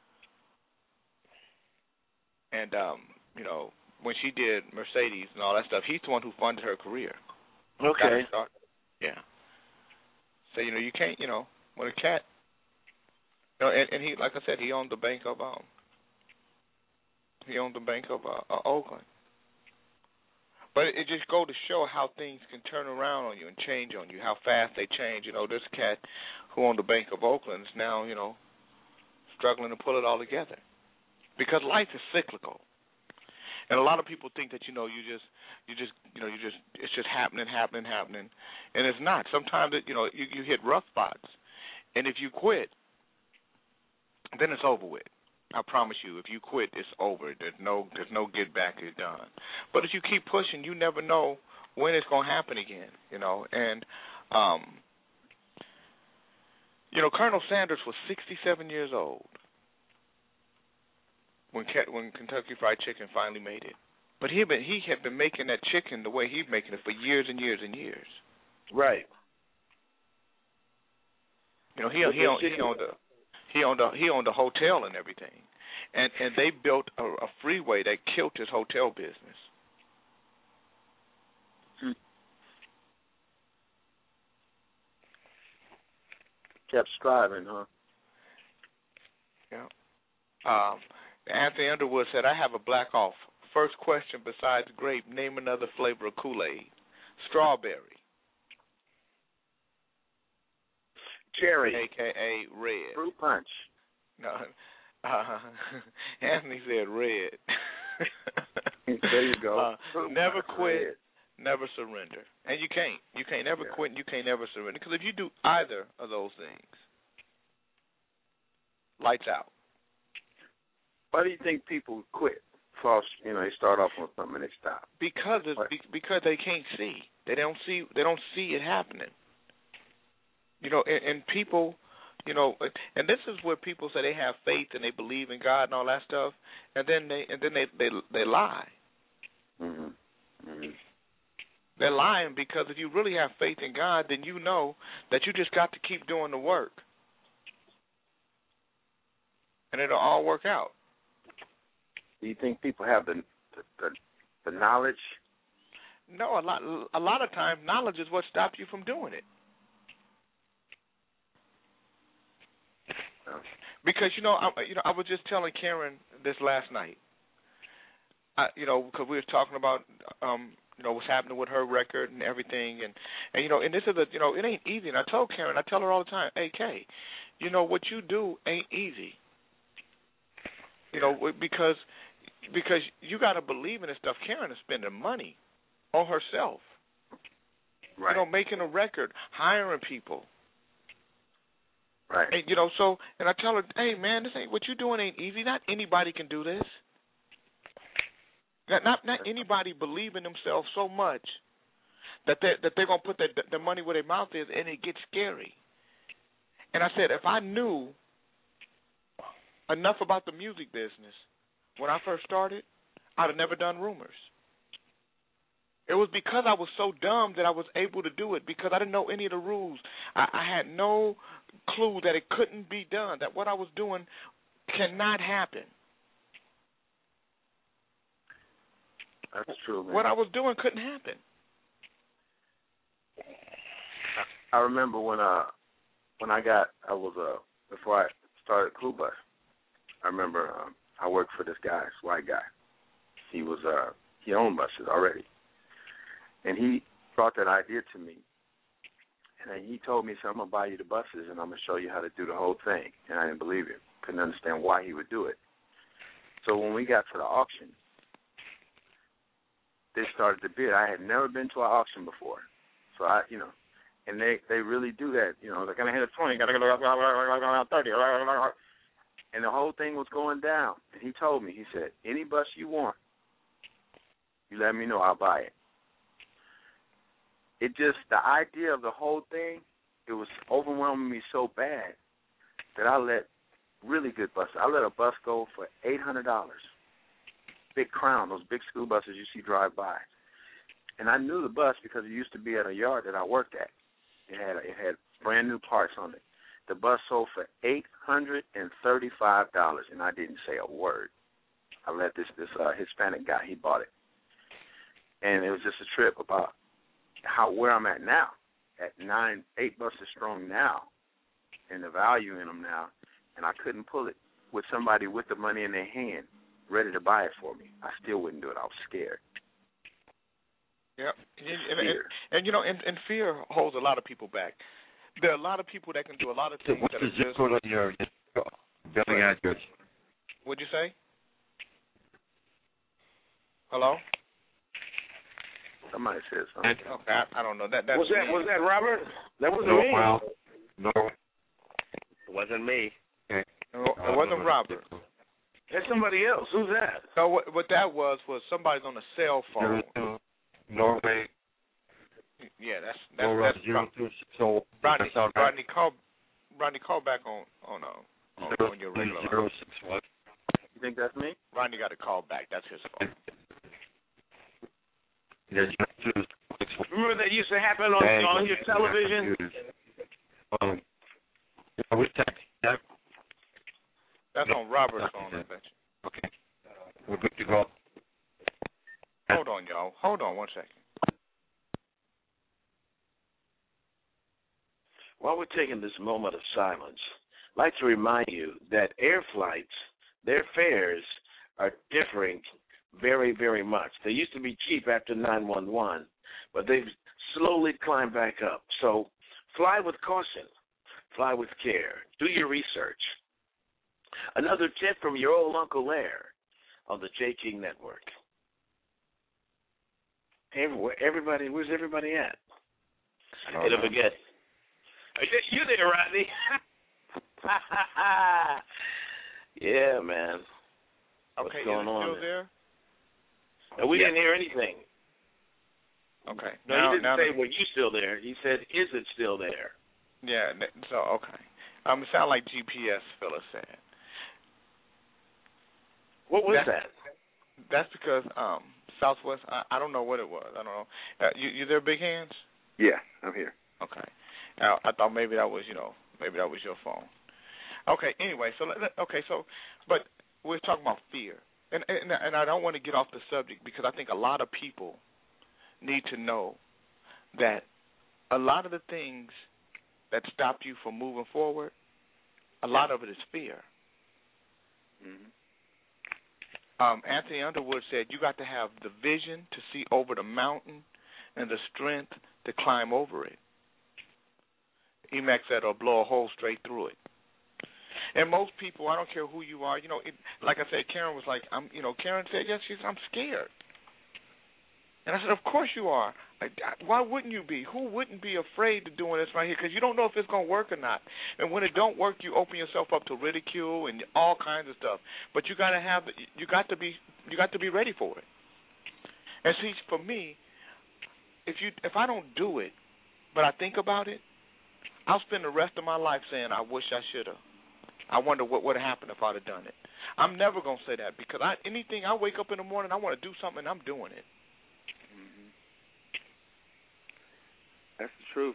And, um, you know, when she did Mercedes and all that stuff, he's the one who funded her career. Okay. Yeah. So, you know, you can't, you know, when a cat, you know, and, and he, like I said, he owned the Bank of, um, he owned the Bank of uh, uh, Oakland. But it, it just go to show how things can turn around on you and change on you, how fast they change. You know, this cat who owned the Bank of Oakland is now, you know, struggling to pull it all together. Because life is cyclical. And a lot of people think that, you know, you just, you just, you know, you just, it's just happening, happening, happening. And it's not. Sometimes, it, you know, you, you hit rough spots. And if you quit, then it's over with. I promise you, if you quit, it's over. There's no, there's no get back. It's done. But if you keep pushing, you never know when it's going to happen again, you know. And, um, you know, Colonel Sanders was sixty-seven years old when when Kentucky Fried Chicken finally made it. But he had been, he had been making that chicken the way he's making it for years and years and years. Right. You know, he he owned, he owned a he owned a he owned a hotel and everything, and and they built a, a freeway that killed his hotel business. Hmm. Kept striving, huh? Yeah. Um, Anthony Underwood said, "I have a black off. First question, besides grape, name another flavor of Kool-Aid. Strawberry. Cherry. A K A red. Fruit punch. No, uh, Anthony said red. There you go. Uh, never quit, red. Never surrender. And you can't. You can't never yeah. quit and you can't never surrender. Because if you do either of those things, lights out. Why do you think people quit? False, you know, they start off on something and they stop. Because it's, because they can't see. They don't see. They don't see it happening. You know, and, and people you know, and this is where people say they have faith and they believe in God and all that stuff, and then they and then they they they lie. Mm-hmm. Mm-hmm. They're lying because if you really have faith in God, then you know that you just got to keep doing the work, and it'll all work out. Do you think people have the the, the, the knowledge? No, a lot a lot of times knowledge is what stops you from doing it. Because you know, I, you know, I was just telling Karen this last night. I, you know, because we were talking about, um, you know, what's happening with her record and everything, and, and you know, and this is a, you know, it ain't easy. And I told Karen, I tell her all the time, hey, Kay, you know, what you do ain't easy. You know, because because you got to believe in this stuff. Karen is spending money on herself. Right. You know, making a record, hiring people. Right. And, you know, so, and I tell her, hey, man, this ain't, what you doing ain't easy. Not anybody can do this. Not, not, not anybody believe in themselves so much that they're, that they're going to put their, their money where their mouth is, and it gets scary. And I said, if I knew enough about the music business when I first started, I'd have never done Rumors. It was because I was so dumb that I was able to do it, because I didn't know any of the rules. I, I had no clue that it couldn't be done, that what I was doing cannot happen. That's true, man. What I was doing couldn't happen. I remember when uh when I got I was uh before I started Clue Bus, I remember um, I worked for this guy, this white guy. He was uh he owned buses already. And he brought that idea to me. And then he told me, so I'm going to buy you the buses and I'm going to show you how to do the whole thing. And I didn't believe him. Couldn't understand why he would do it. So when we got to the auction, they started the bid. I had never been to an auction before. So I, you know, and they, they really do that. You know, they're going to hit a twenty, got to go thirty. And the whole thing was going down. And he told me, he said, any bus you want, you let me know, I'll buy it. It just, the idea of the whole thing, it was overwhelming me so bad that I let really good buses, I let a bus go for eight hundred dollars. Big Crown, those big school buses you see drive by. And I knew the bus because it used to be at a yard that I worked at. It had it had brand new parts on it. The bus sold for eight hundred thirty-five dollars, and I didn't say a word. I let this, this uh, Hispanic guy, he bought it. And it was just a trip about how where I'm at now, at nine, eight buses strong now, and the value in them now, and I couldn't pull it with somebody with the money in their hand, ready to buy it for me. I still wouldn't do it. I was scared. Yep, and, and, and, and you know, and, and fear holds a lot of people back. There are a lot of people that can do a lot of things. What's that the zip code on your billing address? What'd you say? Hello? Somebody said something. Okay, I, I don't know. That, that's was that was that Robert? That wasn't no, me. Well, no, It wasn't me. okay. no, it wasn't Robert. That's somebody else. Who's that? No, what, what that was was somebody's on a cell phone. Zero, two, Norway. Yeah, that's that's Norway, that's zero, two, six, oh, Rodney. that's all right. Rodney, call Rodney, call back on on uh, on, Zero, on your three, regular zero, line. six, one. You think that's me? Rodney got to call back. That's his phone. Yeah, zero, two, six, one. Remember that used to happen on, Dang, on your television? Um, yeah, we text. Yeah. That's on Robert's phone, I bet you. Okay. We're good to go. Hold on, y'all. Hold on one second. While we're taking this moment of silence, I'd like to remind you that air flights, their fares are differing very, very much. They used to be cheap after nine one one, but they've slowly climbed back up. So fly with caution. Fly with care. Do your research. Another tip from your old Uncle Lair on the J. King Network. Hey, everybody, where's everybody at? Hey, don't forget. You there, Rodney? Yeah, man. What's Okay, going is it on still there? No, we Yeah. didn't hear anything. Okay. No, now, he didn't now say, that, were you still there? He said, is it still there? Yeah, so, okay. Um, it sounded like G P S, Phyllis said. What was that's, that? That's because um, Southwest. I, I don't know what it was. I don't know. Uh, you, you there, Big Hands? Yeah, I'm here. Okay. Now, I thought maybe that was, you know, maybe that was your phone. Okay. Anyway, so okay, so, but we're talking about fear, and and, and I don't want to get off the subject because I think a lot of people need to know that a lot of the things that stop you from moving forward, a lot of it is fear. Mm-hmm. Um, Anthony Underwood said you got to have the vision to see over the mountain and the strength to climb over it. Emac said, or blow a hole straight through it. And most people, I don't care who you are, you know, it, like I said, Karen was like, I'm, you know, Karen said, yes, she's, I'm scared. And I said, of course you are. Like, why wouldn't you be? Who wouldn't be afraid of doing this right here? Because you don't know if it's going to work or not. And when it don't work, you open yourself up to ridicule and all kinds of stuff. But you got to have, you got to be, you got to be ready for it. And see, for me, if you, if I don't do it, but I think about it, I'll spend the rest of my life saying, I wish I should have. I wonder what would have happened if I'd have done it. I'm never going to say that because I, anything, I wake up in the morning, I want to do something, and I'm doing it. Mm-hmm. That's the truth.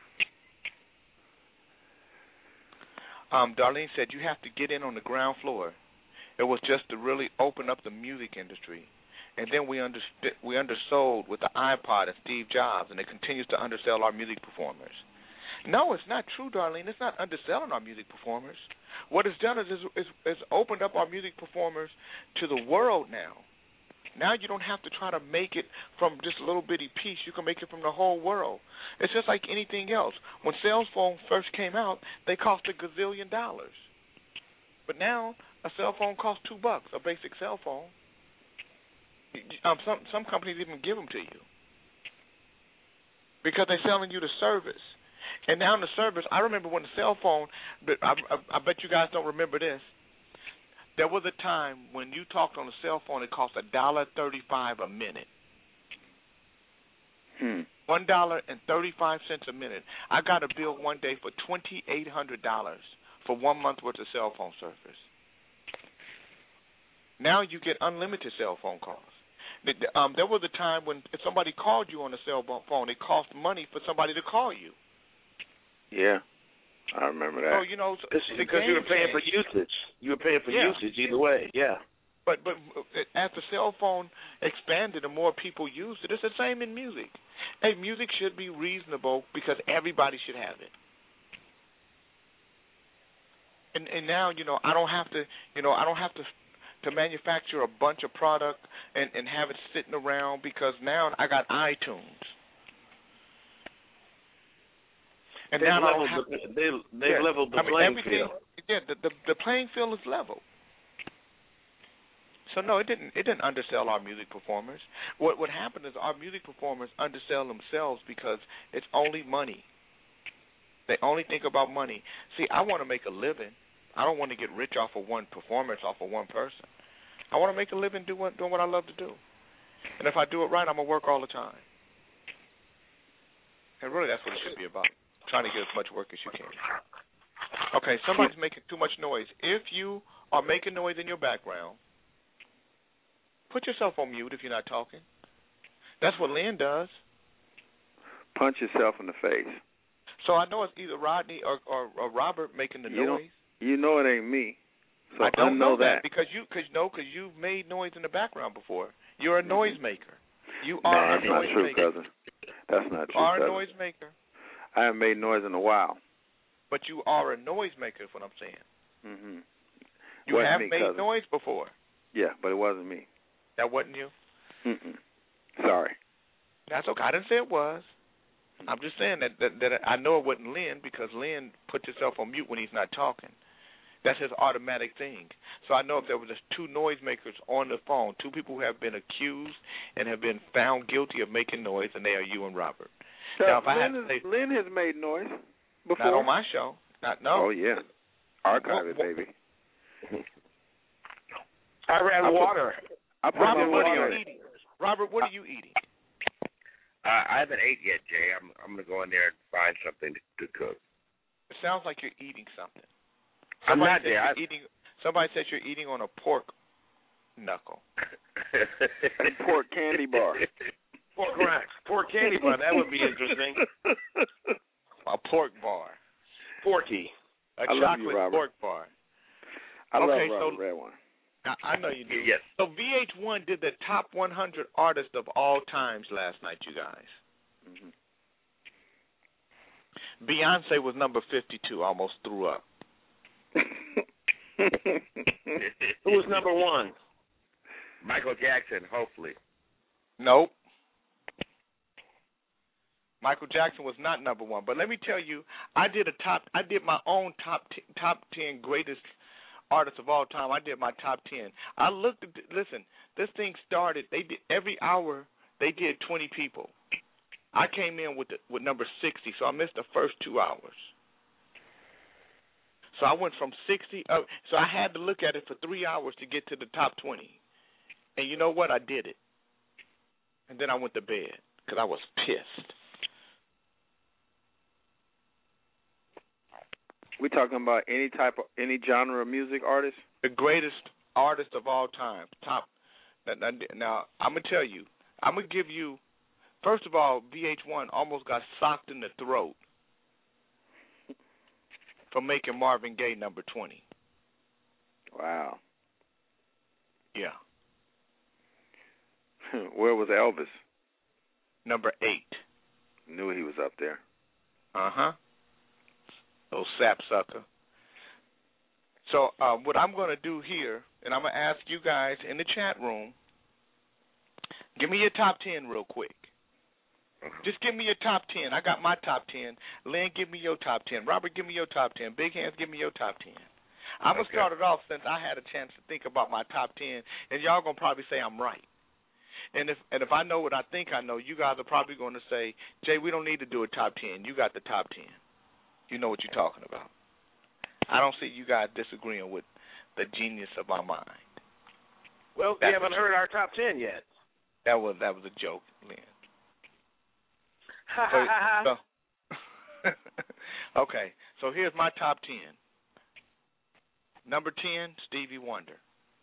Um, Darlene said you have to get in on the ground floor. It was just to really open up the music industry. And then we understood, we undersold with the iPod and Steve Jobs, and it continues to undersell our music performers. No, it's not true, Darlene. It's not underselling our music performers. What it's done is, is, is opened up our music performers to the world now. Now you don't have to try to make it from just a little bitty piece. You can make it from the whole world. It's just like anything else. When cell phones first came out, they cost a gazillion dollars. But now a cell phone costs two bucks, a basic cell phone. Um, some some companies even give them to you because they're selling you the service. And now in the service, I remember when the cell phone, I, I, I bet you guys don't remember this. There was a time when you talked on the cell phone, it cost one dollar and thirty-five cents a minute. Hmm. one dollar and thirty-five cents a minute. I got a bill one day for twenty-eight hundred dollars for one month worth of cell phone service. Now you get unlimited cell phone calls. Um, there was a time when if somebody called you on the cell phone, it cost money for somebody to call you. Yeah, I remember that. So, you know, because you were paying for usage. You were paying for yeah. usage either way, yeah. But but as the cell phone expanded and more people used it, it's the same in music. Hey, music should be reasonable because everybody should have it. And and now, you know, I don't have to, you know, I don't have to to manufacture a bunch of product and, and have it sitting around because now I got iTunes. And they've now leveled, I don't have the, they, they've yeah, leveled the I mean, playing everything, field. Yeah, the, the the playing field is level. So no, it didn't. It didn't undersell our music performers. What what happened is our music performers undersell themselves because it's only money. They only think about money. See, I want to make a living. I don't want to get rich off of one performance, off of one person. I want to make a living doing what, doing what I love to do. And if I do it right, I'm gonna work all the time. And really, that's what it should be about. Trying to get as much work as you can. Okay, somebody's making too much noise. If you are making noise in your background, put yourself on mute if you're not talking. That's what Lynn does. Punch yourself in the face. So I know it's either Rodney or, or, or Robert making the you noise. You know it ain't me. So I don't know, know that, that because you, cause, no, because you've made noise in the background before. You're a noise maker. You are nah, a that's not noise true, maker. cousin. That's not You true, are a cousin. noise maker. I haven't made noise in a while. But you are a noise maker, is what I'm saying. Mm-hmm. You wasn't have me, made cousin. noise before. Yeah, but it wasn't me. That wasn't you? Mm-mm. Sorry. That's okay. I didn't say it was. I'm just saying that, that, that I know it wasn't Lynn because Lynn puts himself on mute when he's not talking. That's his automatic thing. So I know if there were just two noisemakers on the phone, two people who have been accused and have been found guilty of making noise, and they are you and Robert. So now, if Lynn, I had to is, say, Lynn has made noise before. Not on my show. Not no. Oh yeah, archive what, it, baby. I ran I water. Put, I put Robert, my what water are in you it. eating? Robert, what are you eating? Uh, I haven't ate yet, Jay. I'm I'm gonna go in there and find something to, to cook. It sounds like you're eating something. I'm somebody not said there. You're I... eating, somebody said you're eating on a pork knuckle. Pork candy bar. Pork racks. Pork candy bar. That would be interesting. A pork bar. Porky. A I love chocolate you, Robert. pork bar. I love okay, Robert so Redwine. I, I know you do. Yes. So V H one did the top one hundred artists of all times last night, you guys. Mm-hmm. Beyonce was number fifty-two. Almost threw up. Who was number one? Michael Jackson, hopefully. Nope. Michael Jackson was not number one. But let me tell you, I did a top. I did my own top t- top ten greatest artists of all time. I did my top ten. I looked at. Listen, this thing started. They did every hour. They did twenty people. I came in with the, with number sixty, so I missed the first two hours. So I went from sixty. Uh, so I had to look at it for three hours to get to the top twenty. And you know what? I did it. And then I went to bed because I was pissed. We talking about any type of any genre of music artist? The greatest artist of all time. Top. Now, now I'm gonna tell you. I'm gonna give you. First of all, V H one almost got socked in the throat for making Marvin Gaye number twenty. Wow. Yeah. Where was Elvis? Number eight. Knew he was up there. Uh huh. Oh, sapsucker. So uh, what I'm going to do here, and I'm going to ask you guys in the chat room, give me your top ten real quick. Just give me your top ten. I got my top ten. Lynn, give me your top ten. Robert, give me your top ten. Big Hands, give me your top ten. I'm going to Okay. start it off since I had a chance to think about my top ten, and y'all going to probably say I'm right. And if and if I know what I think I know, you guys are probably going to say, Jay, we don't need to do a top ten. You got the top ten. You know what you're talking about. I don't see you guys disagreeing with the genius of my mind. Well, we haven't heard our top ten yet. That was that was a joke, Lynn. Ha ha ha ha. So, okay, so here's my top ten. Number ten, Stevie Wonder.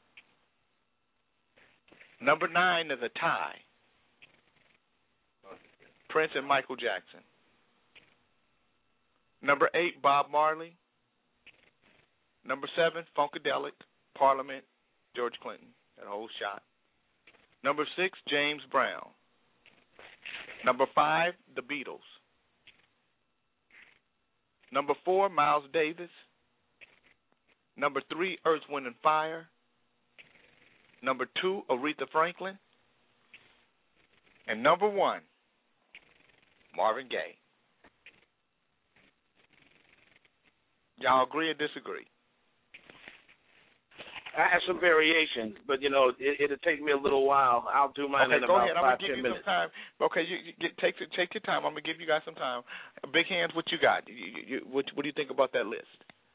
Number nine is a tie. Prince and Michael Jackson. Number eight, Bob Marley. Number seven, Funkadelic, Parliament, George Clinton, that whole shot. Number six, James Brown. Number five, The Beatles. Number four, Miles Davis. Number three, Earth, Wind and Fire. Number two, Aretha Franklin. And number one, Marvin Gaye. Y'all agree or disagree? I have some variations, but you know it, it'll take me a little while. I'll do mine okay, in go about ahead. I'm five gonna give ten you minutes. some time. Okay, you, you get, take take your time. I'm gonna give you guys some time. Big Hands, what you got? You, you, you, what, what do you think about that list?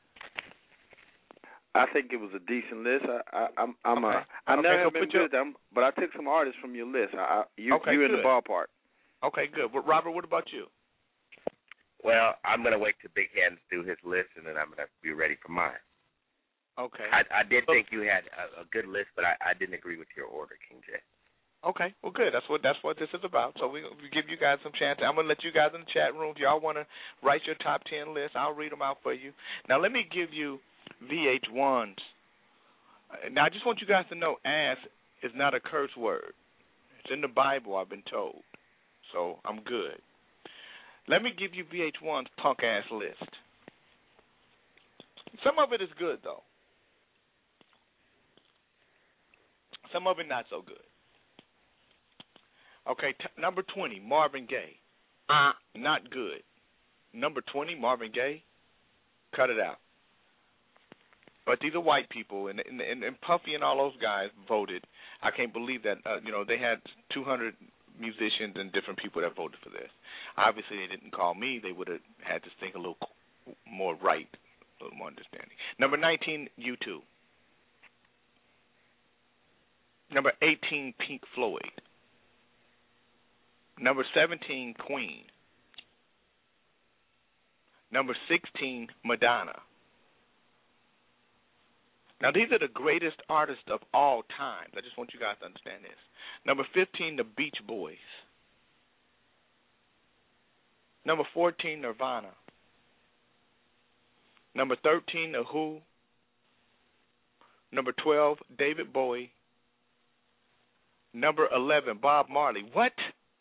I think it was a decent list. I, I, I'm, I'm Okay. a, I Okay, never so have been put your- good at them, but I took some artists from your list. I, I, you, Okay, you in good. the ballpark. Okay, good. Well, Robert, what about you? Well, I'm going to wait till Big Hands do his list, and then I'm going to be ready for mine. Okay. I, I did So- think you had a, a good list, but I, I didn't agree with your order, King J. Okay, well, good. That's what that's what this is about. So we, we give you guys some chance. I'm gonna let you guys in the chat room. If y'all want to write your top ten list, I'll read them out for you. Now let me give you V H ones. Now I just want you guys to know, ass is not a curse word. It's in the Bible, I've been told. So I'm good. Let me give you V H one's punk ass list. Some of it is good though. Some of it not so good. Okay, t- number twenty, Marvin Gaye. Uh, not good. Number twenty, Marvin Gaye. Cut it out. But these are white people, and and, and, and Puffy and all those guys voted. I can't believe that. Uh, you know, they had two hundred musicians and different people that voted for this. Obviously, they didn't call me. They would have had to think a little more right, a little more understanding. Number nineteen, U two. Number eighteen, Pink Floyd. Number seventeen, Queen. Number sixteen, Madonna. Now, these are the greatest artists of all time. I just want you guys to understand this. Number fifteen, the Beach Boys. Number fourteen, Nirvana. Number thirteen, The Who. Number twelve, David Bowie. Number eleven, Bob Marley. What?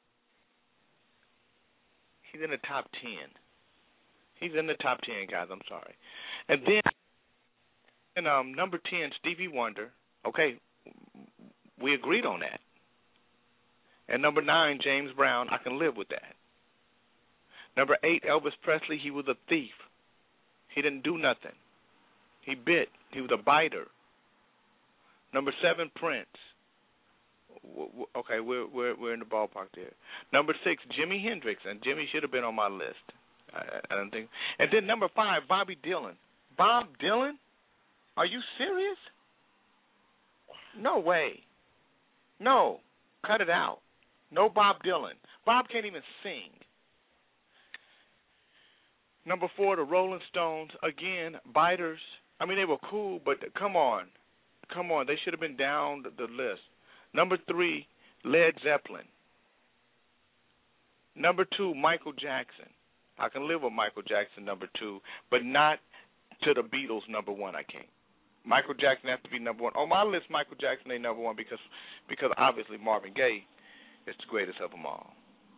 He's in the top ten. He's in the top ten, guys. I'm sorry. And then, and, um, number ten, Stevie Wonder. Okay, we agreed on that. And number nine, James Brown. I can live with that. Number eight, Elvis Presley. He was a thief. He didn't do nothing. He bit. He was a biter. Number seven, Prince. Okay, we're we're we're in the ballpark there. Number six, Jimi Hendrix, and Jimmy should have been on my list. I, I don't think. And then number five, Bobby Dylan. Bob Dylan? Are you serious? No way. No, cut it out. No Bob Dylan. Bob can't even sing. Number four, the Rolling Stones. Again, biters. I mean, they were cool, but come on. Come on. They should have been down the list. Number three, Led Zeppelin. Number two, Michael Jackson. I can live with Michael Jackson, number two, but not to the Beatles, number one, I can't. Michael Jackson has to be number one. On my list, Michael Jackson ain't number one because, because obviously Marvin Gaye is the greatest of them all.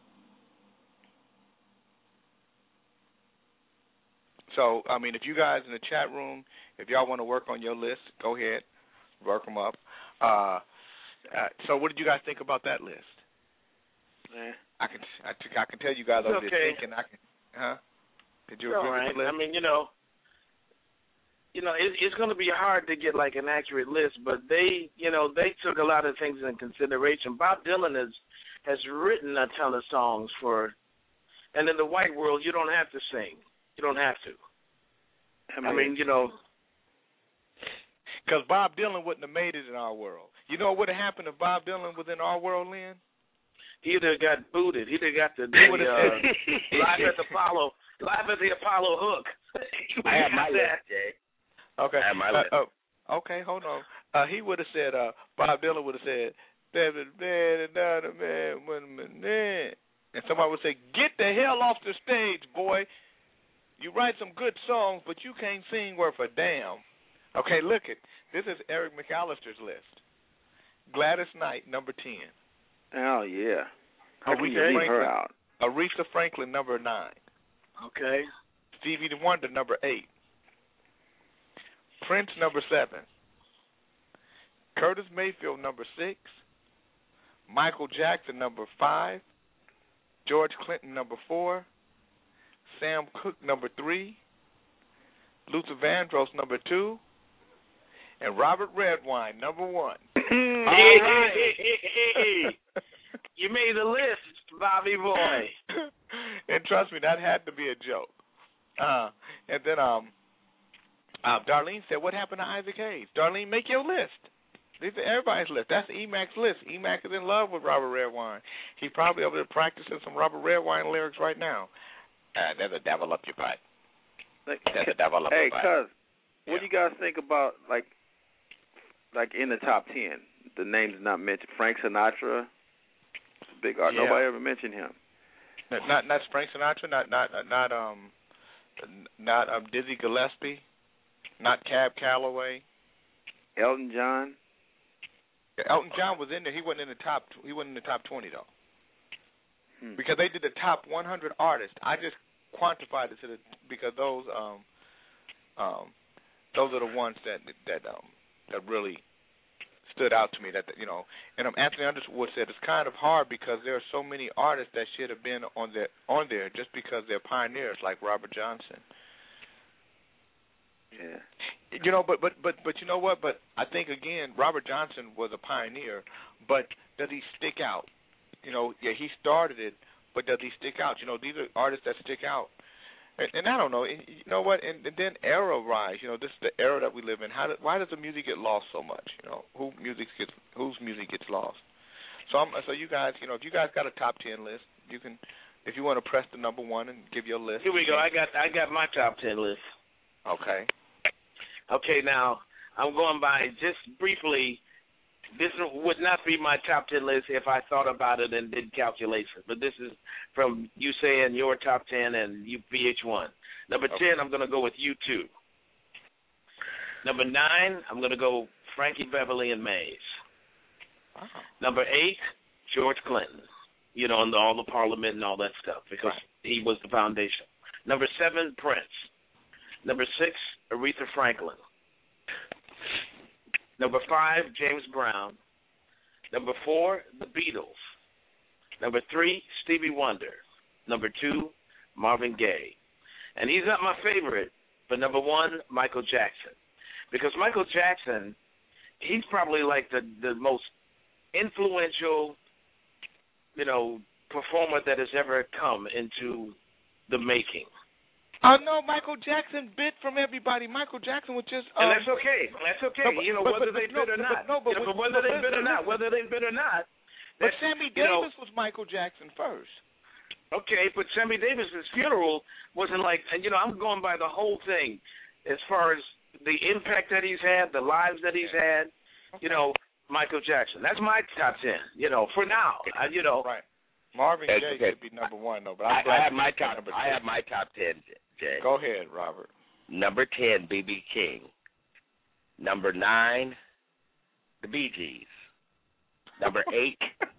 So, I mean, if you guys in the chat room, if y'all want to work on your list, go ahead, work them up. Uh, uh, so what did you guys think about that list? Yeah. I can I, I can tell you guys over okay. there thinking I can, huh? Did you All agree right. with the list? I mean, you know, you know, it, it's going to be hard to get like an accurate list, but they, you know, they took a lot of things into consideration. Bob Dylan has has written a ton of songs for, and in the white world, you don't have to sing. You don't have to. I mean, I mean you know. Because Bob Dylan wouldn't have made it in our world. You know what would have happened if Bob Dylan was in our world, Lynn? He'd have got booted. He'd have got the, the uh, live at the Apollo, live at the Apollo hook. I have my list, Jay. Okay. I have my list. Uh, uh, okay, hold on. Uh, he would have said, uh, Bob Dylan would have said, David, man, another man, one minute. And somebody would say, get the hell off the stage, boy. You write some good songs, but you can't sing worth a damn. Okay, look it. This is Eric McAllister's list. Gladys Knight, number ten. Oh, yeah. How can Aretha you leave Franklin, her out? Aretha Franklin, number nine. Okay. Stevie Wonder, number eight. Prince, number seven. Curtis Mayfield, number six. Michael Jackson, number five. George Clinton, number four. Sam Cooke, number three. Luther Vandross, number two. And Robert Redwine, number one. All right. You made the list, Bobby boy. And trust me, that had to be a joke. Uh, and then um, uh, Darlene said, what happened to Isaac Hayes? Darlene, make your list. These are everybody's list. That's E-Mac's list. E-Mac is in love with Robert Redwine. He's probably over there practicing some Robert Redwine lyrics right now. Uh, there's a devil up your butt. There's a devil up hey, your butt. Cuz, what Yeah. do you guys think about, like, like in the top ten, the names not mentioned? Frank Sinatra, big art. Yeah. Nobody ever mentioned him. Not, not not Frank Sinatra, not not not um not um Dizzy Gillespie, not Cab Calloway. Elton John. Elton John was in there. He wasn't in the top. He wasn't in the top twenty though, Hmm. because they did the top one hundred artists. I just quantified it to the because those um um those are the ones that that um that really stood out to me. That you know, and um, Anthony Underwood said it's kind of hard because there are so many artists that should have been on there on there just because they're pioneers like Robert Johnson. Yeah. You know, but but but but you know what? But I think again, Robert Johnson was a pioneer. But does he stick out? You know, yeah, he started it, but does he stick out? You know, these are artists that stick out. And, and I don't know. And, you know what? And, and then era rise. You know, this is the era that we live in. How do, why does the music get lost so much? You know, who music gets whose music gets lost? So I'm, so you guys, you know, if you guys got a top ten list, you can, if you want to press the number one and give your list. Here we go. I got I got my top ten list. Okay. Okay, now I'm going by just briefly. This would not be my top ten list if I thought about it and did calculations. But this is from you saying your top ten and you V H one. Number okay. ten, I'm going to go with U two. Number nine, I'm going to go Frankie Beverly and Mays. Wow. Number eight, George Clinton. You know, and all the Parliament and all that stuff because right. he was the foundation. Number seven, Prince. Number six, Aretha Franklin. Number five, James Brown. Number four, the Beatles. Number three, Stevie Wonder. Number two, Marvin Gaye. And he's not my favorite, but number one, Michael Jackson. Because Michael Jackson, he's probably like the, the most influential, you know, performer that has ever come into the making. Oh, no, Michael Jackson bit from everybody. Michael Jackson was just... Um, and that's okay. That's okay. No, but, you know, but, whether but, they no, bit or but, not. No, but, you know, but, but whether but, they bit or not, whether they bit or not. But Sammy Davis know, was Michael Jackson first. Okay, but Sammy Davis's funeral wasn't like... And, you know, I'm going by the whole thing as far as the impact that he's had, the lives that he's had. Okay. You know, Michael Jackson. That's my top ten, you know, for now. I, you know. Right. Marvin Gaye okay. should be number one, though. But I'm I, I have my top. top. I have my top ten. Jay. Go ahead, Robert. Number ten, B B King. Number nine, the Bee Gees. Number eight,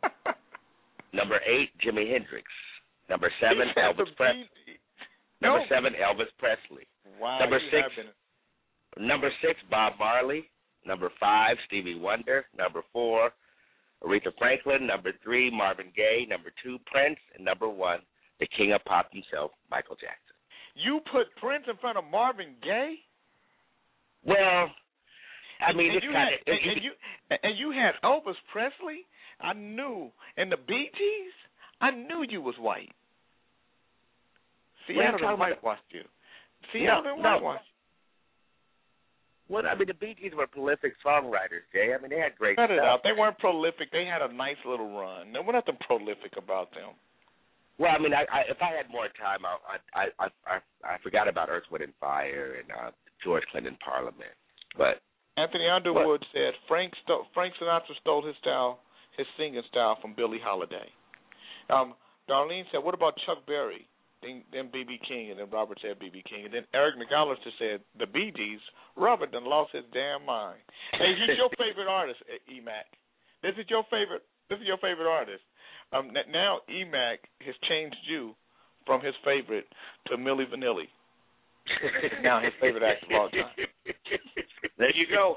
number eight, Jimi Hendrix. Number seven, Elvis Presley. Number no. seven, Elvis Presley. Wow. Number six, number six, Bob Marley. Number five, Stevie Wonder. Number four, Aretha Franklin. Number three, Marvin Gaye. Number two, Prince. And number one, the king of pop himself, Michael Jackson. You put Prince in front of Marvin Gaye? Well, I mean, and, it's you kind had, of... And, and, you, and you had Elvis Presley? I knew. And the Bee Gees? I knew you was white. Seattle didn't whitewash you. Seattle didn't no, whitewash you. Well, I mean, the Bee Gees were prolific songwriters, Jay. I mean, they had great Cut stuff. it out. They weren't prolific. They had a nice little run. There was nothing prolific about them. Well, I mean, I, I, if I had more time, I, I, I, I, I forgot about Earth, Wind and Fire and uh, George Clinton Parliament. But Anthony Underwood but, said Frank sto- Frank Sinatra stole his style, his singing style, from Billie Holiday. Um, Darlene said, "What about Chuck Berry?" Then, then B B King, and then Robert said B B King, and then Eric McAllister said the Bee Gees. Robert done lost his damn mind. Hey, who's your favorite artist, E Mac? This is your favorite. This is your favorite artist. Um, now E Mac has changed you from his favorite to Milli Vanilli. Now his favorite actor of all time. There you go.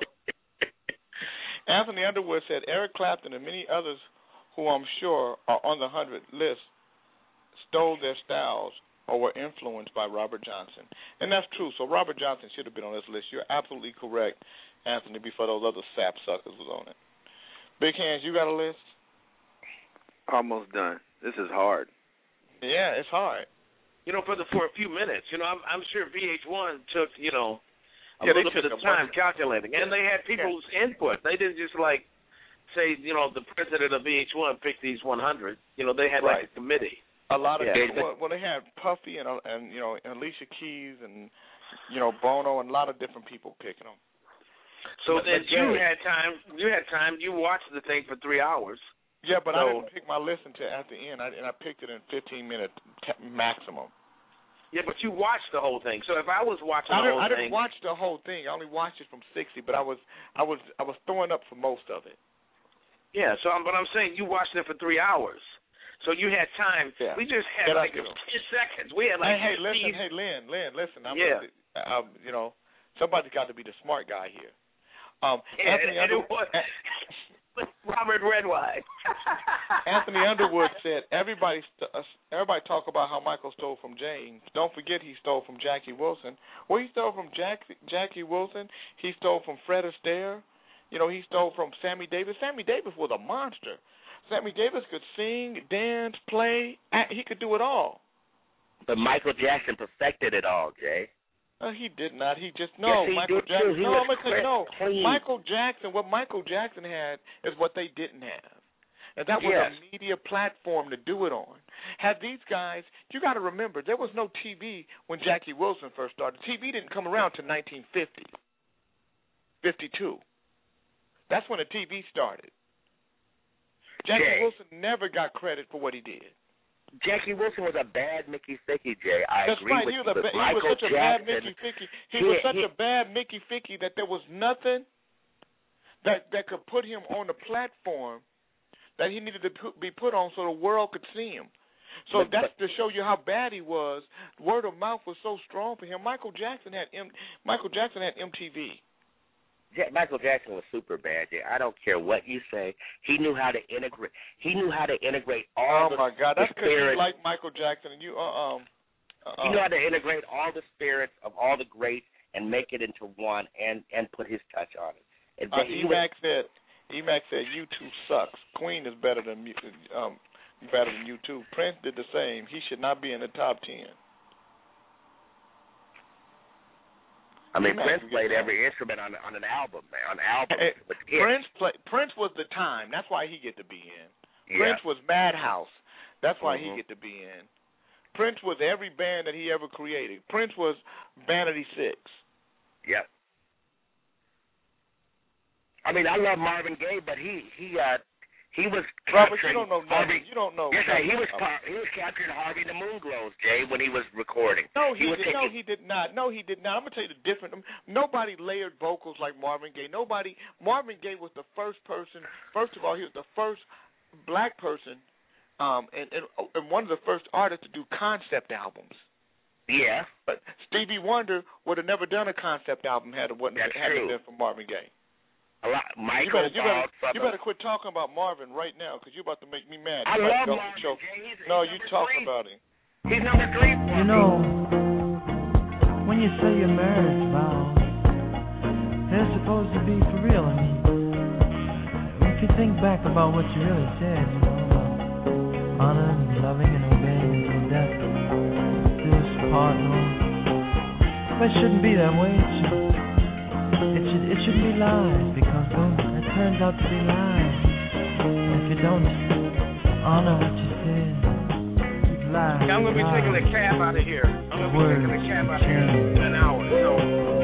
Anthony Underwood said Eric Clapton and many others who I'm sure are on the hundred list stole their styles or were influenced by Robert Johnson. And that's true. So Robert Johnson should have been on this list. You're absolutely correct, Anthony, before those other sap suckers was on it. Big Hands, you got a list? Almost done. This is hard. Yeah, it's hard. You know, for the for a few minutes. You know, I'm I'm sure V H one took, you know, a yeah, little bit of time calculating. And they had people's yeah. input. They didn't just like say, you know, the president of V H one picked these one hundred. You know, they had right. like a committee. A lot of yeah. well, well, they had Puffy and and you know Alicia Keys and you know Bono and a lot of different people picking them. So but, then but you had time. You had time. You watched the thing for three hours. Yeah, but so, I didn't pick my list until at the end, I, and I picked it in fifteen minutes t- maximum. Yeah, but you watched the whole thing. So if I was watching I the whole I thing, I didn't watch the whole thing. I only watched it from sixty, but I was I was I was throwing up for most of it. Yeah, so I'm, but I'm saying you watched it for three hours. So you had time. Yeah. We just had yeah, like ten seconds. We had like hey, hey, fifteen. listen, hey, Lynn, Lynn, listen. I'm yeah. Gonna, um, you know, somebody's got to be the smart guy here. Um, yeah, Anthony and Underwood, Robert Redwine. Anthony Underwood said everybody st- uh, everybody talk about how Michael stole from James. Don't forget he stole from Jackie Wilson. Well, he stole from Jack- Jackie Wilson. He stole from Fred Astaire. You know, he stole from Sammy Davis. Sammy Davis was a monster. Sammy Davis could sing, dance, play. He could do it all. But Michael Jackson perfected it all, Jay. No, he did not. He just no. Yes, he Michael did Jackson. Too. He no, was I'm gonna say no. clean. Michael Jackson. What Michael Jackson had is what they didn't have, and that was yes. a media platform to do it on. Had these guys, you got to remember, there was no T V when Jackie Wilson first started. T V didn't come around till nineteen fifty. fifty-two. That's when the T V started. Jackie Jay. Wilson never got credit for what he did. Jackie Wilson was a bad Mickey Ficky, Jay. I That's agree right. with He was, you. a ba- he was Michael such a Jackson, bad Mickey Ficky. He, he was such he, a bad Mickey Ficky that there was nothing that that could put him on the platform that he needed to put, be put on so the world could see him. So but, that's but, to show you how bad he was. Word of mouth was so strong for him. Michael Jackson had M- Michael Jackson had M T V. Ja- Michael Jackson was super bad, Jay. I don't care what you say. He knew how to integrate. He knew how to integrate all Oh the my God, that's because spirits. you like Michael Jackson and you uh um. Uh, He knew how to integrate all the spirits of all the greats and make it into one, and and put his touch on it. And uh, he E-Mac was, said E-Mac said U two sucks. Queen is better than mu- um better than U two. Prince did the same. He should not be in the top ten. I mean, E-Mac Prince can played get every instrument on on an album, man. On an album, Hey, with hits. Prince play, Prince was the time. That's why he get to be in. Yeah. Prince was Madhouse. That's why Mhm. he get to be in. Prince was every band that he ever created. Prince was Vanity Six. Yep. I mean, I love Marvin Gaye, but he he uh he was Robert, you capturing don't know Harvey. nothing. You don't know. Yes, sir. He nothing was about- ca- he was capturing Harvey the Moonglows, Jay, when he was recording. No, he, was did. taking, No, he did not. No, he did not. I'm gonna tell you the difference. Nobody layered vocals like Marvin Gaye. Nobody. Marvin Gaye was the first person. First of all, he was the first black person, um, and and, and one of the first artists to do concept albums. Yeah. But Stevie Wonder would have never done a concept album had it wasn't That's had it true. been for Marvin Gaye. A lot. You Michael better, you, better, Ball, you better quit talking about Marvin right now, because you're about to make me mad. I You love about to Marvin choke. Gaye. He's, No, he's you number talking three. about him. He's number three for You me. know, when you say your marriage vows, they're supposed to be for real. I mean, if you think back about what you really said, you know, about honor and loving and obeying until death do us part and all. But it shouldn't be that way. It should, it should, it shouldn't be lies, because those, it turns out to be lies. If you don't honor what you said, you lie. I'm going to be lie. taking a cab out of here. I'm going to be taking a cab out of here Words in an hour. So.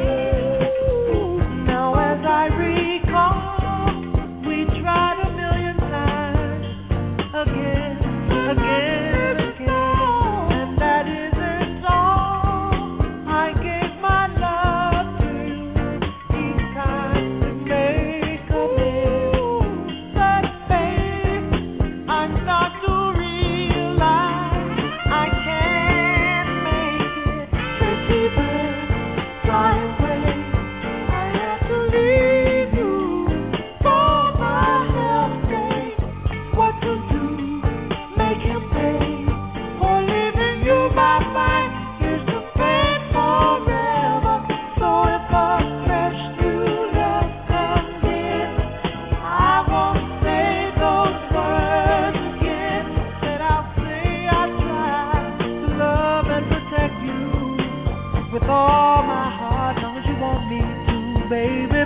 now as I recall, we tried a million times, again, again, again, and that isn't all. I gave my love to you each time to make amends, but babe, I'm not to realize I can't make it to keep it driveway. I have to leave you for my health day. What to do? Make him pay for leaving you. My mind is to pay forever. So if a fresh new love comes in, I won't say those words again. But I'll say I tried to love and protect you with all my heart, long as you want me to, baby.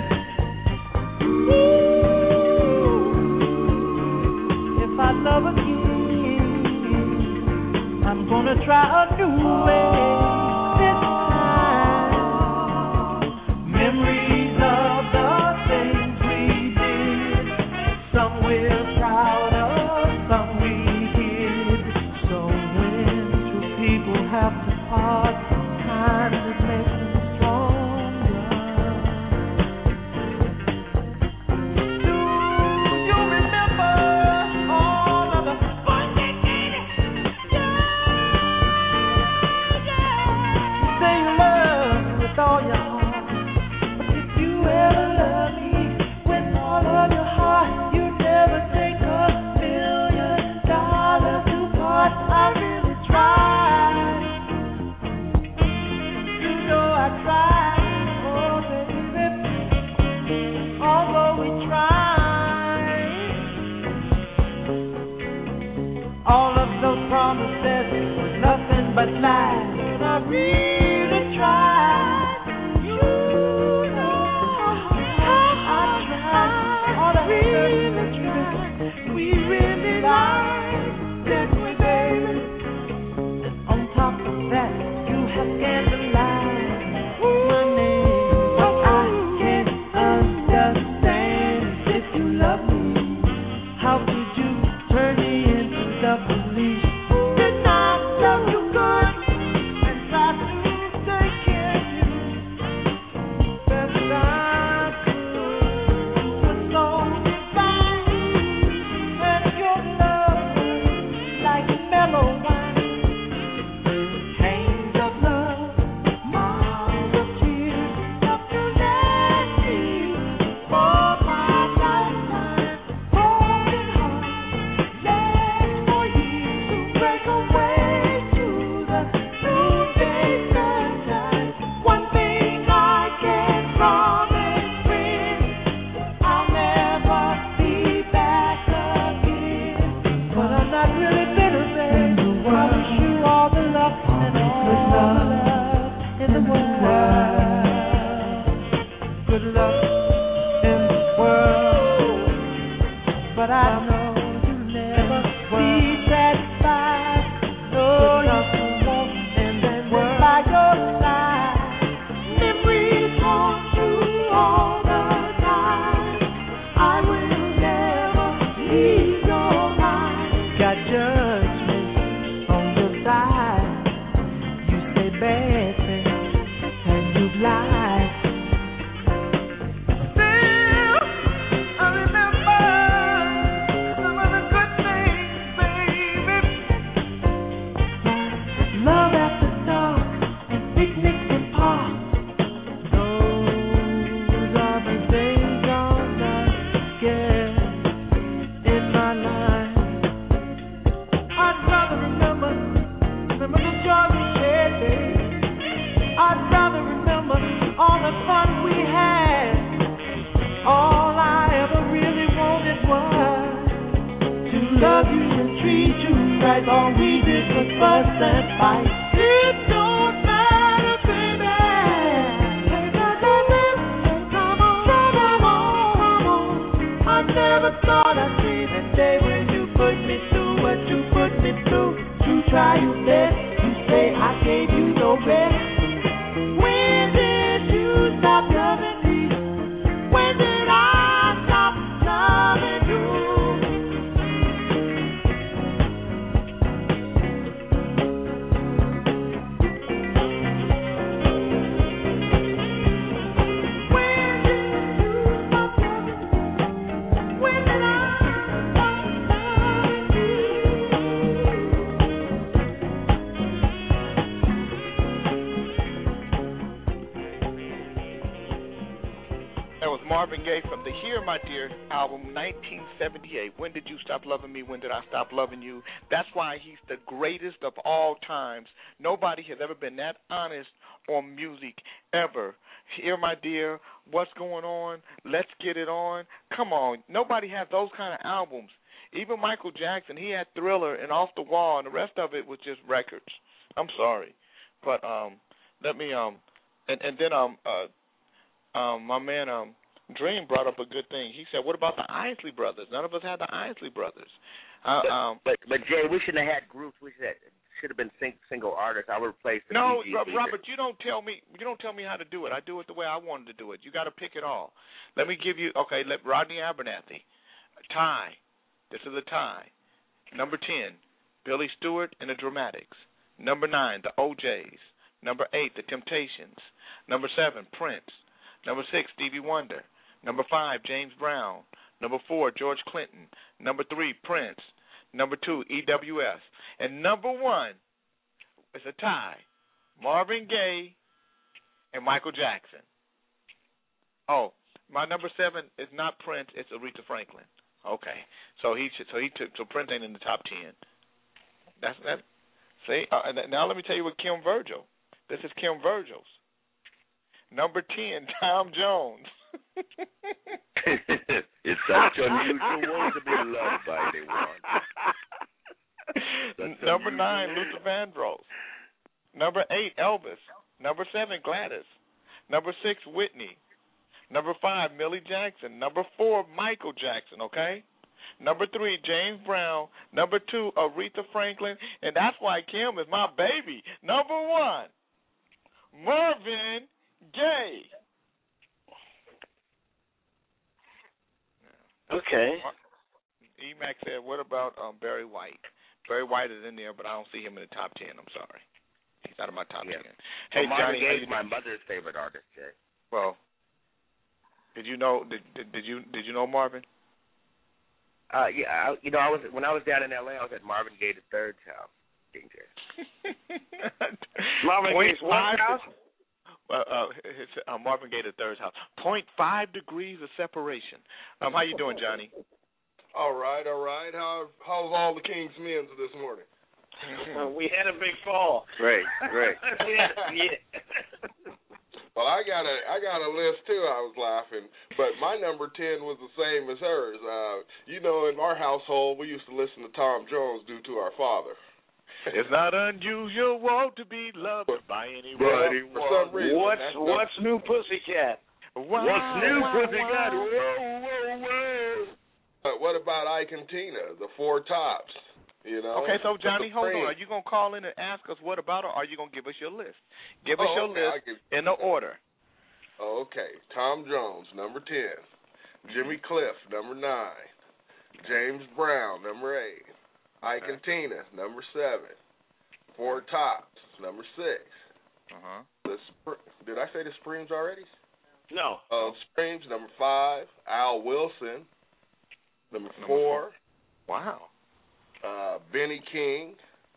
Ooh, if I love again, I'm gonna try a new way this time. Memories of the things we did, some we're proud of, some we hid. So when two people have to part, time it makes them stronger. Do you remember all of the fun they gave it? Yeah, yeah. Say you love me with all your heart, but if you ever love me with all of your heart, you never take a million dollars to part. I really tried. You know I tried, oh baby. Although we tried, all of those promises was nothing but lies. And I really tried. You know I tried. All I really tried. We really lied, didn't we, baby? And on top of that, you have scandalized my name. But I can't fuss and fight. It don't matter, baby. Come on, come on, come on. I never thought I'd see the day when you put me through what you put me through. You try, you bet, you say I gave you no rest. When did you stop loving me? When did I stop loving you? When did you stop loving me? When did I stop loving you? That was Marvin Gaye from the Here, My Dear album, nineteen seventy-eight. When did you stop loving me? When did I stop loving you? That's why he's the greatest of all times. Nobody has ever been that honest on music ever. Here, My Dear, What's Going On? Let's Get It On. Come on. Nobody has those kind of albums. Even Michael Jackson, he had Thriller and Off the Wall, and the rest of it was just records. I'm sorry. But um, let me, um, and, and then um, uh, Um, my man um, Dream brought up a good thing. He said, what about the Isley Brothers? None of us had the Isley Brothers. Uh, but, um, but, but, Jay, we shouldn't have had groups. We should have, should have been sing, single artists. I would replace the No, Bee Gees Ro- either. Robert, you don't tell me you don't tell me how to do it. I do it the way I wanted to do it. You got to pick it all. Let me give you, okay, let Rodney Abernathy. Tie. This is a tie. Number ten, Billy Stewart and the Dramatics. Number nine, the O Js. Number eight, the Temptations. Number seven, Prince. Number six, Stevie Wonder. Number five, James Brown. Number four, George Clinton. Number three, Prince. Number two, E W S. And number one is a tie, Marvin Gaye and Michael Jackson. Oh, my number seven is not Prince, it's Aretha Franklin. Okay, so he so he took so Prince ain't in the top ten. That's that. See, uh, now let me tell you what Kim Virgil. This is Kim Virgil's. Number ten, Tom Jones. It's such unusual to be loved by anyone. Number nine, Luther Vandross. Number eight, Elvis. Number seven, Gladys. Number six, Whitney. Number five, Millie Jackson. Number four, Michael Jackson, okay? Number three, James Brown. Number two, Aretha Franklin. And that's why Kim is my baby. Number one, Marvin Gaye. Okay. E-Mac said, what about um, Barry White? Barry White is in there, but I don't see him in the top ten. I'm sorry. He's out of my top yeah. ten. Hey, well, Marvin Johnny, Gaye is my mother's favorite artist, Jay. Well, did you know? Did, did, did you did you know Marvin? Uh, yeah, I, you know, I was when I was down in L A, I was at Marvin Gaye the third's house. King Jay. Marvin Gaye's what house? Uh, uh, his, uh, Marvin Gaye the third's house. Point five degrees of separation. Um, how you doing, Johnny? All right, all right. How how's all the King's men's this morning? Uh, we had a big fall. Great, great. yeah, yeah. Well, I got a I got a list too. I was laughing, but my number ten was the same as hers. Uh, you know, in our household, we used to listen to Tom Jones due to our father. It's not unusual to be loved by anybody. For some reason, what's that's what's new, Pussycat? Wow, what's new, wow, Pussycat? wow. Whoa, whoa, whoa. But what about Ike and Tina, the Four Tops? You know. Okay, so Johnny, hold Supreme. on. Are you gonna call in and ask us what about, or are you gonna give us your list? Give us Oh, your okay, list give, in the order. Okay, Tom Jones, number ten. Jimmy Cliff, number nine. James Brown, number eight. Ike and Tina, number seven. Four Tops, number six. Uh-huh. The Spr- Did I say the Supremes already? No. Uh, Supremes, number five. Al Wilson, number, Number four. four. Wow. Uh, Benny King.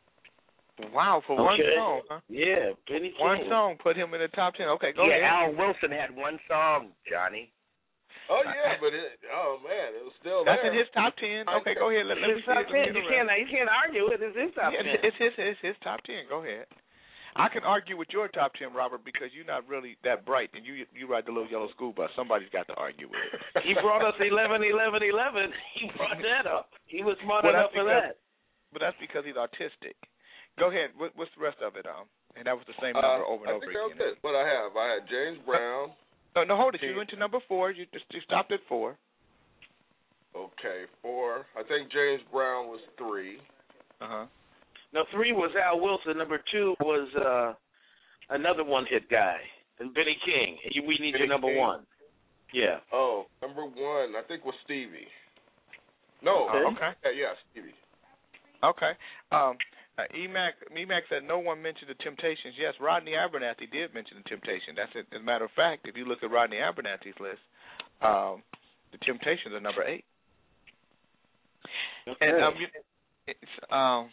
Wow, for one Okay. song, huh? Yeah, Benny King. One song put him in the top ten. Okay, go yeah, ahead. Al Wilson had one song, Johnny. Oh yeah, but it, oh man, it was still That's there. in his top ten. Okay, go ahead. Let, let me His see. top Let me ten. get You the rest. can't you can't argue it. It's his top Yeah, ten. it's his it's his top ten. Go ahead. I can argue with your top ten, Robert, because you're not really that bright, and you you ride the little yellow school bus. Somebody's got to argue with it. He brought us eleven, eleven, eleven. He brought that up. He was smart Well, enough that's for because- that. But that's because he's autistic. Go ahead. What, what's the rest of it? Um, and that was the same Uh, number over and I over think again. that was it. What I have, I had James Brown. No, no, hold it. You went to number four. You just you stopped at four. Okay, four. I think James Brown was three. Uh huh. No, three was Al Wilson. Number two was uh, another one-hit guy, and Benny King. We need Benny your number King. one. Yeah. Oh, number one, I think was Stevie. No. Okay. okay. Yeah, yeah, Stevie. Okay. Um, uh, Emac, Emac said no one mentioned the Temptations. Yes, Rodney Abernathy did mention the Temptations. That's it. As a matter of fact, if you look at Rodney Abernathy's list, um, the Temptations are number eight. Okay. And um, you, it's um,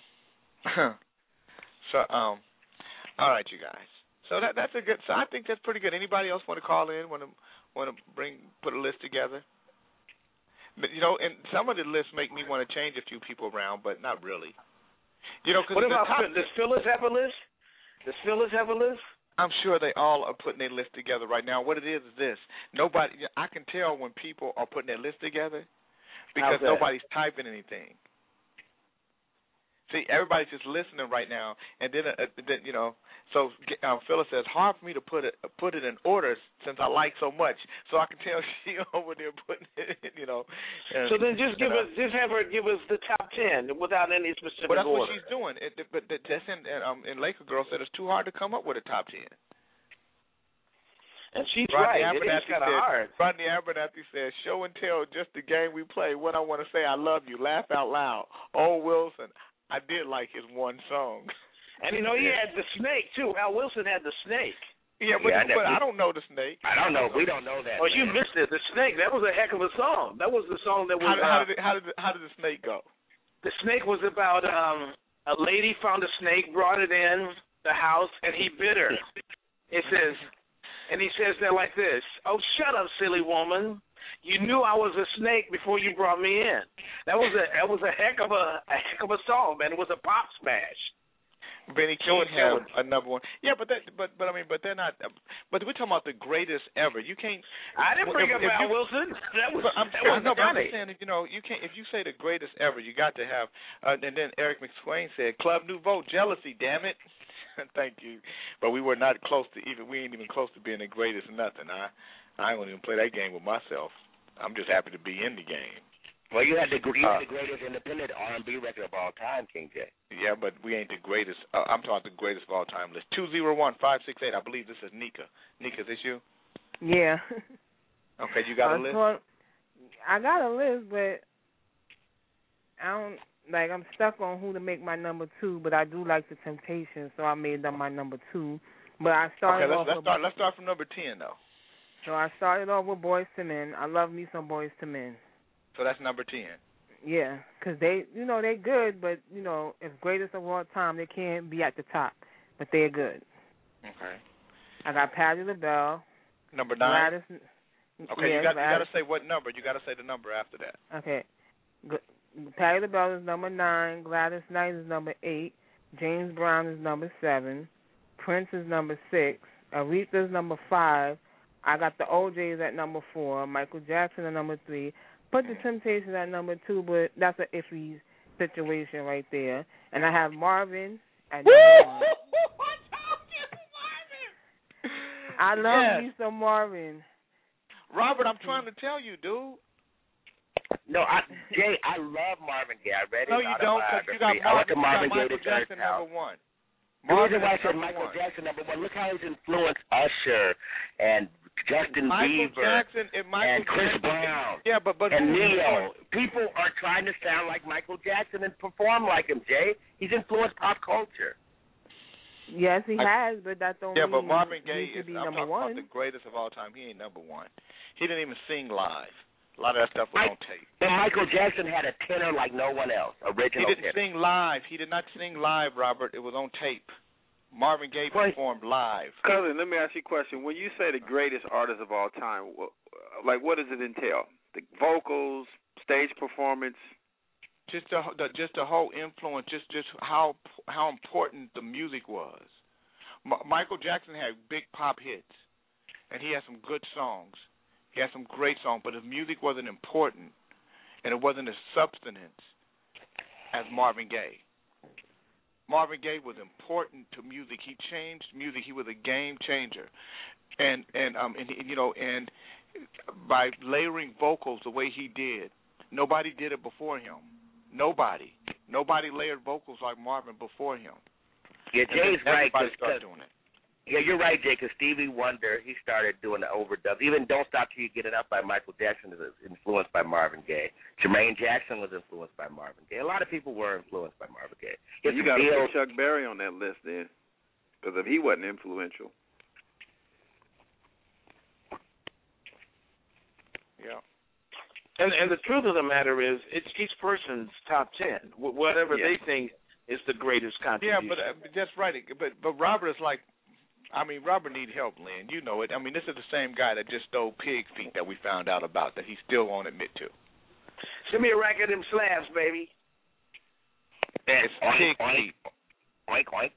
so um, all right, you guys. So that that's a good. So I think that's pretty good. Anybody else want to call in? Want to want to bring put a list together? But you know, and some of the lists make me want to change a few people around, but not really. You know, cause what the about top, does Phyllis have a list? Does Phyllis have a list? I'm sure they all are putting their list together right now. What it is is this: nobody. I can tell when people are putting their list together because nobody's typing anything. See, everybody's just listening right now, and then, uh, then you know. So uh, Phyllis says, hard for me to put it put it in order since I like so much. So I can tell she over there putting it, you know. And, so then just give and, us, just have her give us the top ten without any specific order. But that's order. what she's doing. It, but that's in, um, in Laker Girl said it's too hard to come up with a top ten. And she's Rodney right. It is kind of hard. Rodney Abernathy says, show and tell, just the game we play. What I want to say, I love you. Laugh out loud. Oh, Wilson, I did like his one song. And, you know, he had the snake, too. Al Wilson had the snake. Yeah, but, yeah, but I don't know the snake. I don't know. We don't know that. Oh, man. you missed it. The snake. That was a heck of a song. That was the song that was. How, how, uh, did, it, how, did, it, how did the snake go? The snake was about um, a lady found a snake, brought it in the house, and he bit her. It says, and he says that like this, oh, shut up, silly woman. You knew I was a snake before you brought me in. That was a that was a heck of a, a heck of a song, man. It was a pop smash. Benny King have a number one. Yeah, but that, but but I mean, but they're not. But we're talking about the greatest ever. You can't. I didn't bring if, up if Al you, Wilson. That was. I'm, that was no, but I'm funny. just saying, you know, you can't. If you say the greatest ever, you got to have. Uh, and then Eric McSwain said, "Club Nouveau, jealousy, damn it." Thank you, but we were not close to even. We ain't even close to being the greatest or nothing. I I don't even play that game with myself. I'm just happy to be in the game. Well, you had the, you uh, had the greatest independent R and B record of all time, King J. Yeah, but we ain't the greatest. Uh, I'm talking the greatest of all time list. two zero one five six eight. I believe this is Nika. Nika, is this you? Yeah. Okay, you got a list? Talk, I got a list, but I don't, like, I'm stuck on who to make my number two, but I do like the Temptations, so I made them my number two. But I started okay, let's, off let's with, start. Let's start from number ten, though. So I started off with Boyz two Men. I love me some Boyz two Men. So that's number ten. Yeah, because they, you know, they good, but, you know, if greatest of all time, they can't be at the top, but they're good. Okay. I got Patti LaBelle. Number nine? Gladys, okay, yeah, you got Gladys. you got to say what number. You got to say the number after that. Okay. G- Patti LaBelle is number nine. Gladys Knight is number eight. James Brown is number seven. Prince is number six. Aretha is number five. I got the O Js at number four. Michael Jackson at number three. Put the Temptations at number two, but that's an iffy situation right there. And I have Marvin at number one. I love yes. me some Marvin. Robert, I'm trying to tell you, dude. No, I, Jay, I love Marvin Gaye. I read his No, you don't, because you got I went to Marvin, Marvin you got Gaye Michael to Jackson Church number one. The reason Marvin why I said number Michael one. Jackson number one, look how he's influenced Usher and Justin Michael Bieber Jackson and, Michael and Chris Jackson. Brown Yeah, but but and who- Neo. People are trying to sound like Michael Jackson and perform like him, Jay. He's influenced pop culture. Yes, he I, has, but that don't Yeah, mean but Marvin Gaye he is. should be I'm number talking one. about the greatest of all time. He ain't number one. He didn't even sing live. A lot of that stuff was Mike, on tape. And Michael Jackson had a tenor like no one else. Original He didn't tenor. sing live. He did not sing live, Robert. It was on tape. Marvin Gaye performed live. Cousin, let me ask you a question. When you say the greatest artist of all time, wh- like what does it entail? The vocals, stage performance? Just the, the just the whole influence, just just how how important the music was. M- Michael Jackson had big pop hits, and he had some good songs. He had some great songs, but his music wasn't important, and it wasn't as substance as Marvin Gaye. Marvin Gaye was important to music. He changed music. He was a game changer, and and um and you know and by layering vocals the way he did, nobody did it before him. Nobody, nobody layered vocals like Marvin before him. Yeah, Jay's right. Everybody Cause, started cause, doing it. Yeah, you're right, Jay, because Stevie Wonder, he started doing the overdubs. Even Don't Stop Till You Get Enough by Michael Jackson was influenced by Marvin Gaye. Jermaine Jackson was influenced by Marvin Gaye. A lot of people were influenced by Marvin Gaye. Well, you got to put Chuck Berry on that list then, because if he wasn't influential. Yeah. And and the truth of the matter is, it's each person's top ten, whatever yeah. they think is the greatest contribution. Yeah, but uh, that's right. But but Robert is like, I mean, Robert need help, Lynn. You know it. I mean, this is the same guy that just stole pig feet that we found out about that he still won't admit to. Send me a rack of them slabs, baby. It's pig feet. Oink, oink.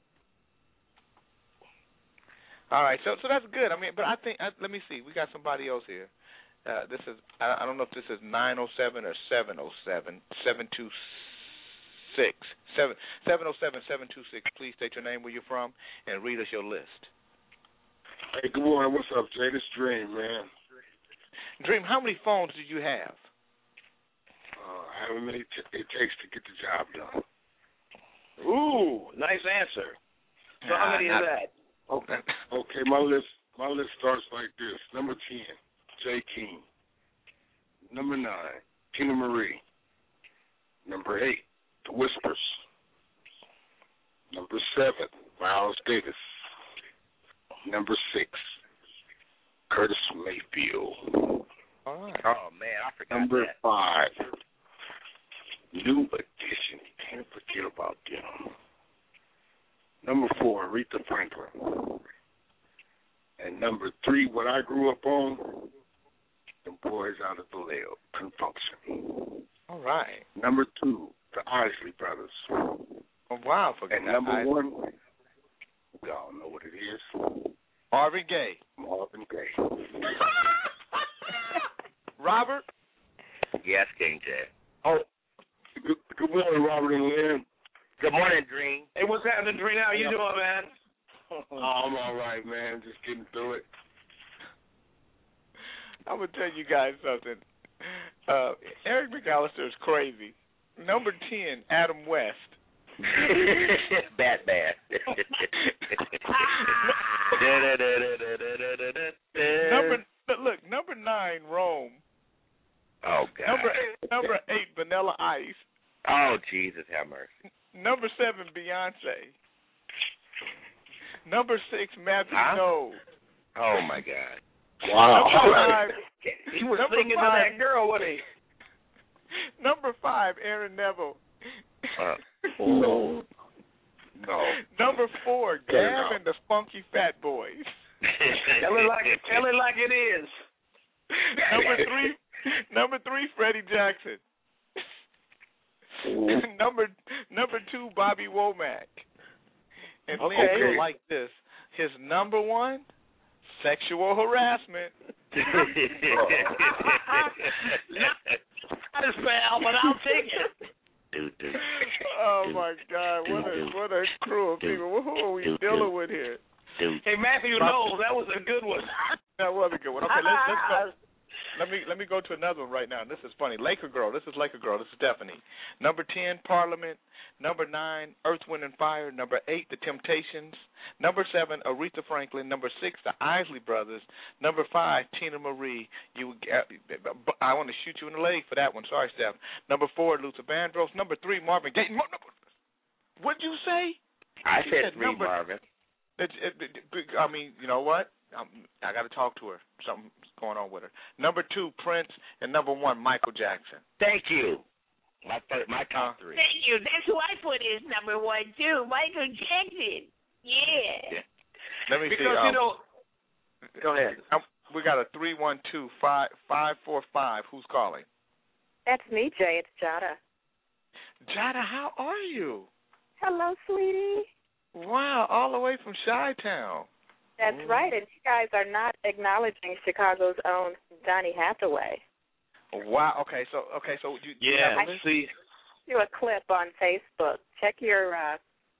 All right, so so that's good. I mean, but I think uh, let me see. We got somebody else here. Uh, this is I, I don't know if this is nine oh seven or seven oh seven seven two six seven seven oh seven seven two six. Please state your name, where you're from, and read us your list. Hey, good morning. What's up, Jay? This Dream, man. Dream, how many phones do you have? Uh, however many t- it takes to get the job done. Ooh, nice answer. So how many is that? Okay, okay. My list, my list starts like this: number ten, Jay King. Number nine, Tina Marie. Number eight, The Whispers. Number seven, Miles Davis. Number six, Curtis Mayfield. All right. Oh man, I forgot Number that. five, New Edition. Can't forget about them. Number four, Aretha Franklin. And number three, what I grew up on, the boys out of Vallejo, Confunction. All right. Number two, the Isley Brothers. Oh, wow. Forget and that. number I... one, we all know what it is. Marvin Gaye. Marvin Gaye. Robert? Yes, King Jay. Oh, good, good morning, Robert and Lynn. Good morning, Dream. Hey, what's happening, Dream? How you doing, man? Oh, I'm all right, man. Just getting through it. I'm going to tell you guys something. Uh, Eric McAllister is crazy. Number ten, Adam West. Batman. number look, number nine, Rome. Oh God. Number eight, number eight, Vanilla Ice. Oh Jesus, have mercy. Number seven, Beyonce. Number six, Matthew huh? Knowles. Oh my God. Wow. Number five, he was number singing five, to that girl, wasn't he? Number five, Aaron Neville. Uh, no. No. Number four, Gab and the Funky Fat Boys. Tell it like it. Tell it like it is. Number three, number three, Freddie Jackson. number number two, Bobby Womack. And okay. Lynn, you'll like this. His number one, sexual harassment. Not as foul, but I'll take it. Oh my God! What a what a crew of people. Who are we dealing with here? Hey, Matthew Knowles, that was a good one. That was a good one. Okay, let's let's go. Let me let me go to another one right now. This is funny. Laker Girl. This is Laker Girl. This is Stephanie. Number ten, Parliament. Number nine, Earth, Wind and Fire. Number eight, The Temptations. Number seven, Aretha Franklin. Number six, The Isley Brothers. Number five, Tina Marie. You, I want to shoot you in the leg for that one. Sorry, Steph. Number four, Luther Vandross. Number three, Marvin Gaye. What'd you say? I she said said three, number, Marvin. It, it, it, I mean, you know what? Um, I got to talk to her. Something's going on with her. Number two, Prince, and number one, Michael Jackson. Thank you. My third, my top three. Thank you. That's who I put as number one too, Michael Jackson. Yeah. yeah. Let me because, see. Um, you know, go ahead. Um, we got a three one two five five four five. Who's calling? That's me, Jay. It's Jada. Jada, how are you? Hello, sweetie. Wow, all the way from Chi-Town. That's mm. right, and you guys are not acknowledging Chicago's own Donny Hathaway. Wow. Okay. So okay. So you yeah. You see, do a clip on Facebook. Check your uh,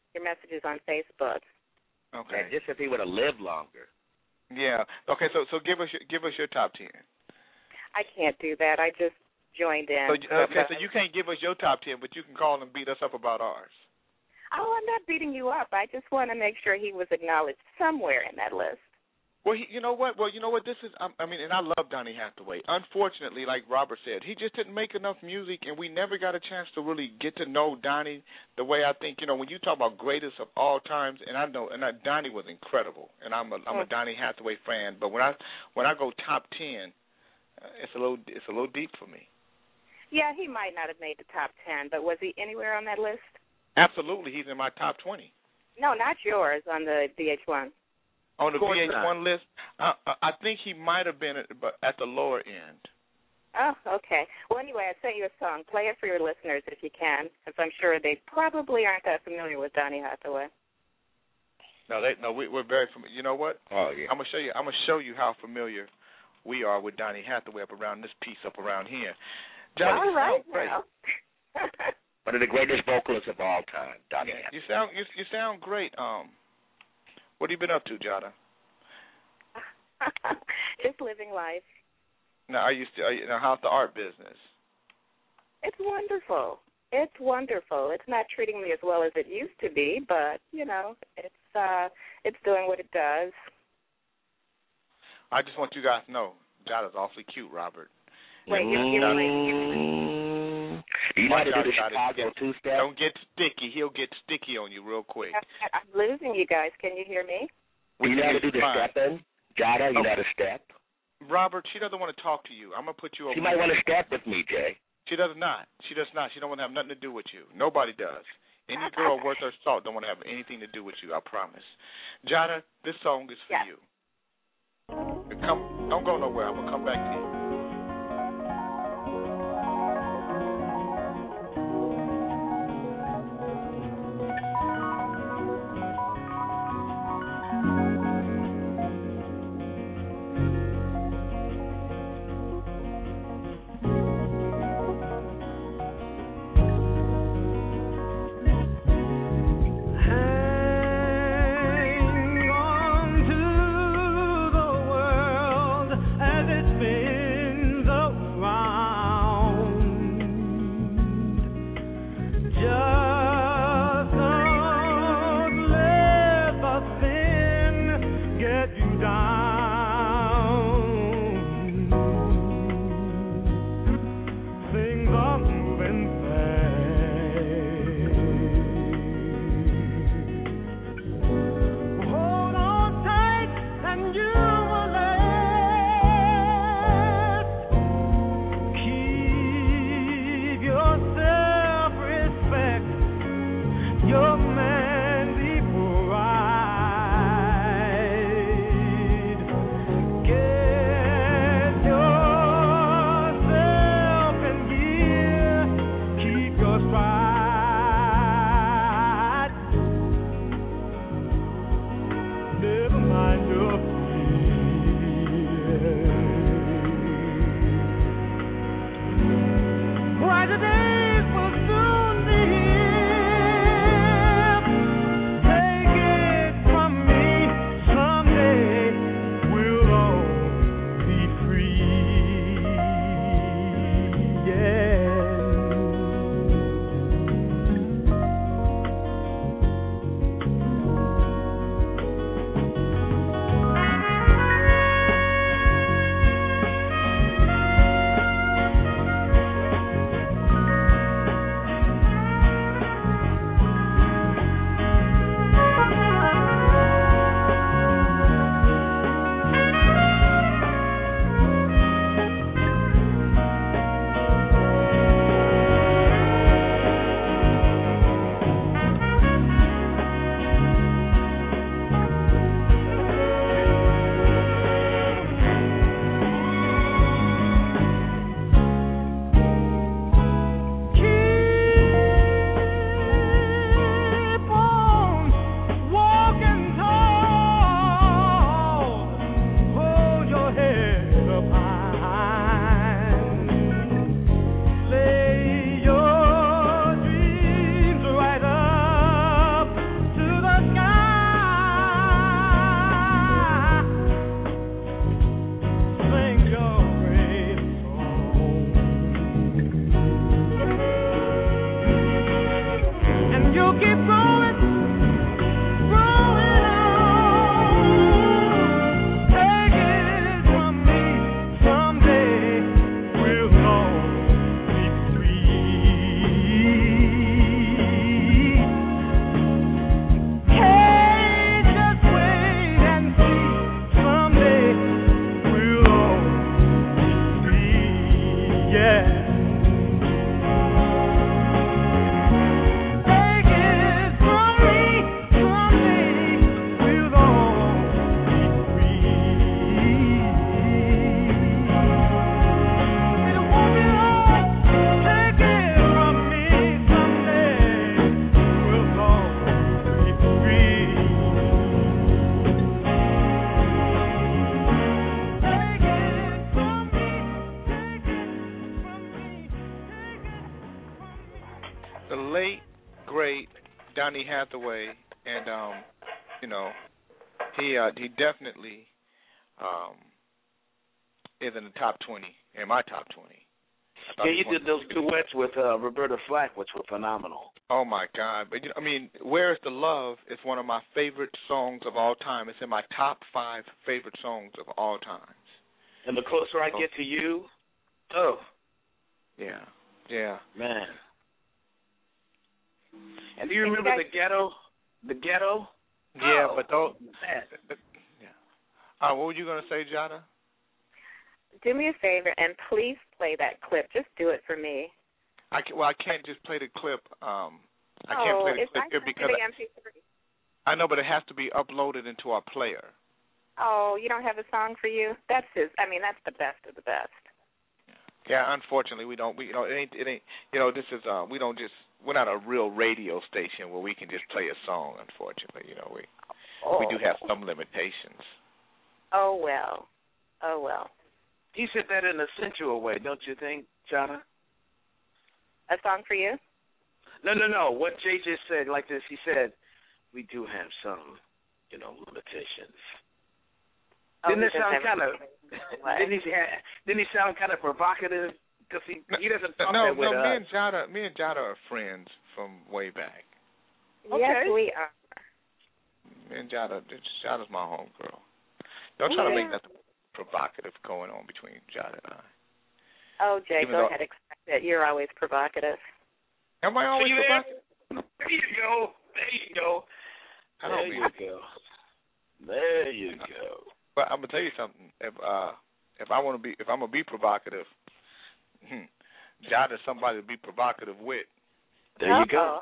your messages on Facebook. Okay. Yeah, just if he would have lived longer. Yeah. Okay. So so give us your, give us your top ten. I can't do that. I just joined in. So, okay. So you can't give us your top ten, but you can call and beat us up about ours. Oh, I'm not beating you up. I just want to make sure he was acknowledged somewhere in that list. Well, he, you know what? Well, you know what? This is, I, I mean, and I love Donny Hathaway. Unfortunately, like Robert said, he just didn't make enough music, and we never got a chance to really get to know Donny the way I think, you know, when you talk about greatest of all times, and I know, and I, Donny was incredible, and I'm a, I'm a Donny Hathaway fan. But when I, when I go top ten, uh, it's a little, it's a little deep for me. Yeah, he might not have made the top ten, but was he anywhere on that list? Absolutely, he's in my top twenty. No, not yours on the V H one. On the V H one list, uh, I think he might have been at, at the lower end. Oh, okay. Well, anyway, I sent you a song. Play it for your listeners if you can, because I'm sure they probably aren't that familiar with Donny Hathaway. No, they, no, we, we're very familiar. You know what? Oh yeah. I'm gonna show you. I'm gonna show you how familiar we are with Donny Hathaway up around this piece up around here. Johnny, all right you sound now. great. One of the greatest vocalists of all time, Donny Hathaway. You sound you, you sound great. Um. What have you been up to, Jada? Just living life. Now, are you still? Are you, now, how's the art business? It's wonderful. It's wonderful. It's not treating me as well as it used to be, but you know, it's uh, it's doing what it does. I just want you guys to know, Jada's awfully cute, Robert. Wait, you you mm. You know how to do the Chicago two-step? Don't get sticky. He'll get sticky on you real quick. I'm losing you guys. Can you hear me? You know how to do the step in? Jada, you know how to step? Robert, she doesn't want to talk to you. I'm going to put you over. She might want to step with me, Jay. She does not. She does not. She don't want to have nothing to do with you. Nobody does. Any girl worth her salt don't want to have anything to do with you, I promise. Jada, this song is for yeah. you. Come, don't go nowhere. I'm going to come back to you. Donny Hathaway, and um, you know, he uh, he definitely um, is in the top twenty, in my top twenty. Yeah, you did those duets with uh, Roberta Flack, which were phenomenal. Oh my God! But you know, I mean, "Where's the Love" is one of my favorite songs of all time. It's in my top five favorite songs of all time. And the closer I get to you, oh, yeah, yeah, man. And do you remember the ghetto? The ghetto? Yeah, oh, but those. Man. Yeah. Uh, what were you gonna say, Jada? Do me a favor and please play that clip. Just do it for me. I can, well, I can't just play the clip. Um, I oh, can't play the it's clip here because the M P three. I, I know, but it has to be uploaded into our player. Oh, you don't have a song for you? That's his. I mean, that's the best of the best. Yeah, unfortunately, we don't. We you know it ain't it ain't you know this is uh we don't just we're not a real radio station where we can just play a song. Unfortunately, you know we oh. we do have some limitations. Oh well, oh well. He said that in a sensual way, don't you think, Jana? A song for you? No, no, no. What Jay just said, like this, he said, we do have some, you know, limitations. Oh, didn't it sound kind of? What? Didn't he? Didn't he sound kind of provocative? Because he he doesn't talk no, that with no. us. Me and Jada, me and Jada are friends from way back. Okay. Yes, we are. Me and Jada, Jada's my homegirl. Don't try yeah. to make nothing provocative going on between Jada and I. Oh, Jay, Even go though, ahead, accept it. You're always provocative. Am I always See provocative? There? there you go. There you go. I don't there mean you go. There you go. But I'm gonna tell you something. If uh, if I want to be, if I'm gonna be provocative, hmm, Jada's somebody to be provocative with. There you go.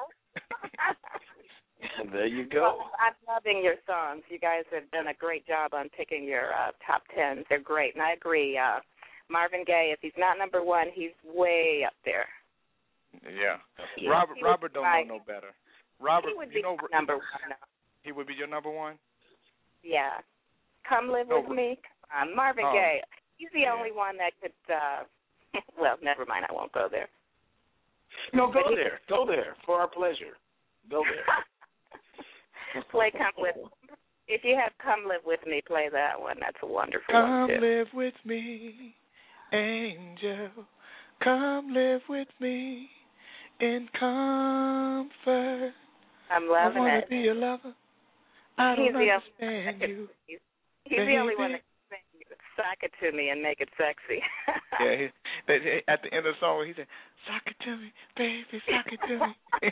There you go. Well, I'm loving your songs. You guys have done a great job on picking your uh, top tens. They're great, and I agree. Uh, Marvin Gaye, if he's not number one, he's way up there. Yeah. He, Robert he Robert don't my, know no better. Robert, he would you be know, number one. He would be your number one? Yeah. Come Live no, With Me. Come on. Marvin oh, Gaye. He's the yeah. only one that could, uh, well, never mind. I won't go there. No, go there. Go there for our pleasure. Go there. Play Come Live. If you have Come Live With Me, play that one. That's a wonderful Come one, too. live with me, angel. Come live with me in comfort. I'm loving I want it. to be your lover. I don't he's understand the, you. He's, he's the only one that can sing "Sock It to Me" and make it sexy. Yeah, he, at the end of the song, he said, "Sock it to me, baby, sock it to me."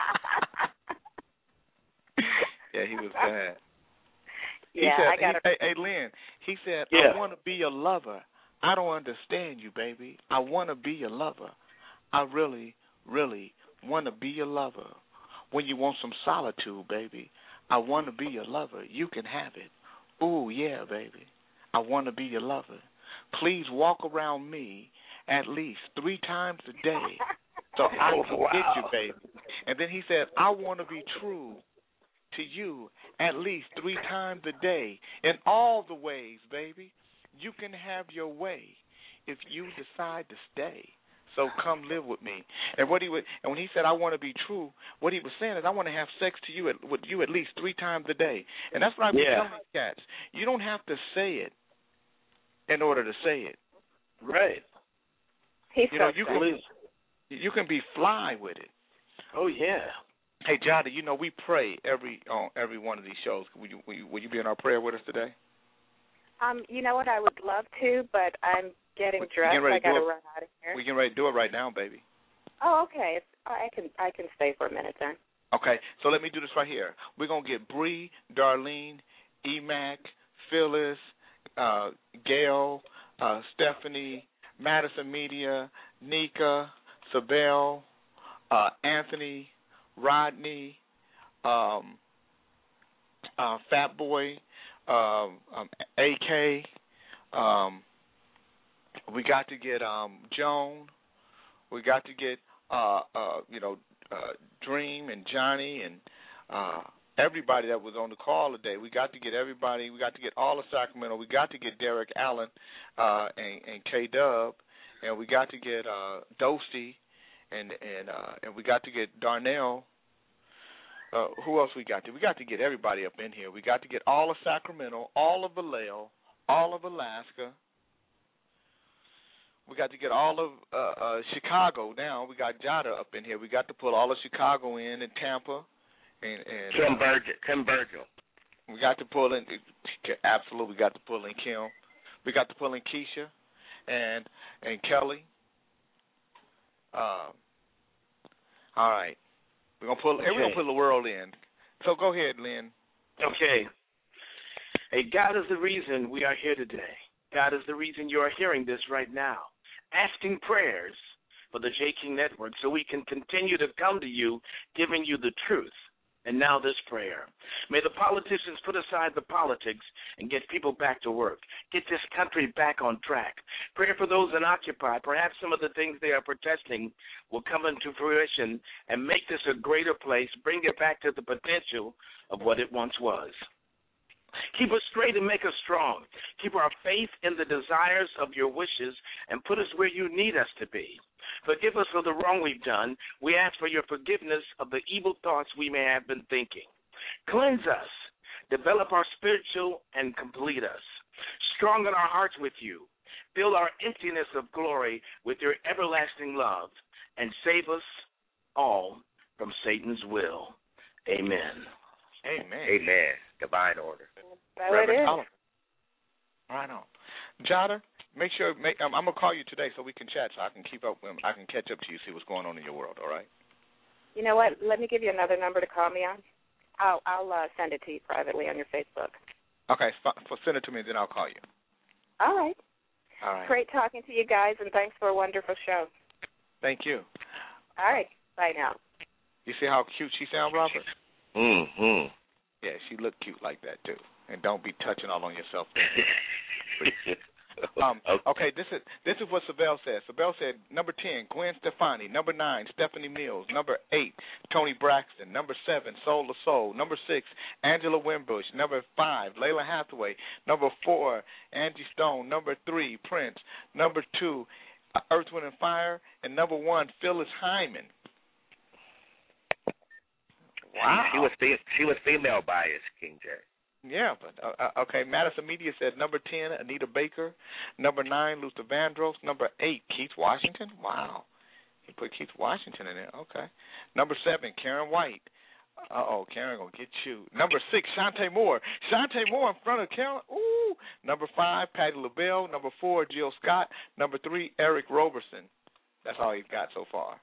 Yeah, he was bad. He yeah, said, I got he, hey, hey, Lynn, he said, yeah. I want to be your lover. I don't understand you, baby. I want to be your lover. I really, really want to be your lover. When you want some solitude, baby, I want to be your lover. You can have it. Ooh, yeah, baby. I want to be your lover. Please walk around me at least three times a day so I can Oh, wow. get you, baby. And then he said, I want to be true to you at least three times a day in all the ways, baby. You can have your way if you decide to stay. So come live with me. And what he would, and when he said I want to be true, what he was saying is I want to have sex to you at, with you at least three times a day. And that's what I've been Yeah. telling cats. You don't have to say it in order to say it. Right. He's You know, so you sexy. can you can be fly with it. Oh yeah. Hey, Jada, you know we pray every on every one of these shows. Will you, will you will you be in our prayer with us today? Um, you know what? I would love to, but I'm getting We dressed. getting ready I to got to do it. run out of here. We're getting ready to do it right now, baby. Oh, okay. It's, I can I can stay for a minute then. Okay, so let me do this right here. We're going to get Bree, Darlene, E-Mac, Phyllis, uh, Gail, uh, Stephanie, Madison Media, Nika, Sabelle, uh, Anthony, Rodney, um, uh, Fat Boy, um, um, A K. Um, we got to get um, Joan. We got to get, uh, uh, you know, uh, Dream and Johnny and uh, everybody that was on the call today. We got to get everybody. We got to get all of Sacramento. We got to get Derek Allen uh, and, and K-Dub. And we got to get uh, Dosty. And and uh, and we got to get Darnell. Uh, who else we got to? We got to get everybody up in here. We got to get all of Sacramento, all of Vallejo, all of Alaska. We got to get all of uh, uh, Chicago now. We got Jada up in here. We got to pull all of Chicago in and Tampa. And, and Kim uh, Virgil. Kim Virgil. We got to pull in, absolutely, we got to pull in Kim. We got to pull in Keisha and and Kelly. Uh, all right. We're going to pull, okay. we're gonna pull the world in. So go ahead, Lynn. Okay. Hey, God is the reason we are here today. God is the reason you are hearing this right now. Asking prayers for the J. King Network so we can continue to come to you, giving you the truth. And now this prayer. May the politicians put aside the politics and get people back to work. Get this country back on track. Pray for those in Occupy. Perhaps some of the things they are protesting will come into fruition and make this a greater place, bring it back to the potential of what it once was. Keep us straight and make us strong. Keep our faith in the desires of your wishes and put us where you need us to be. Forgive us for the wrong we've done. We ask for your forgiveness of the evil thoughts we may have been thinking. Cleanse us. Develop our spiritual and complete us. Strengthen our hearts with you. Fill our emptiness of glory with your everlasting love. And save us all from Satan's will. Amen. Amen. Amen. Divine order. So Reverend it is. Oliver. Right on. Jada, make sure, make, um, I'm going to call you today so we can chat so I can keep up, um, I can catch up to you, see what's going on in your world, all right? You know what? Let me give you another number to call me on. I'll I'll uh, send it to you privately on your Facebook. Okay, f- send it to me, and then I'll call you. All right. All right. Great talking to you guys, and thanks for a wonderful show. Thank you. All right. Bye now. You see how cute she sounds, Robert? Mm-hmm. Yeah, she look cute like that, too. And don't be touching all on yourself. um, okay, this is this is what Sabelle said. Sabelle said number ten, Gwen Stefani. Number nine, Stephanie Mills. Number eight, Tony Braxton. Number seven, Soul to Soul. Number six, Angela Wimbush. Number five, Layla Hathaway. Number four, Angie Stone. Number three, Prince. Number two, Earth, Wind and Fire. And number one, Phyllis Hyman. Wow. She was she was female biased, King J. Yeah, but uh, okay. Madison Media said number ten, Anita Baker. Number nine, Luther Vandross. Number eight, Keith Washington. Wow, he put Keith Washington in there. Okay. Number seven, Karen White. Uh oh, Karen gonna get you. Number six, Shantae Moore. Shantae Moore in front of Karen. Ooh. Number five, Patti LaBelle. Number four, Jill Scott. Number three, Eric Roberson. That's all he's got so far.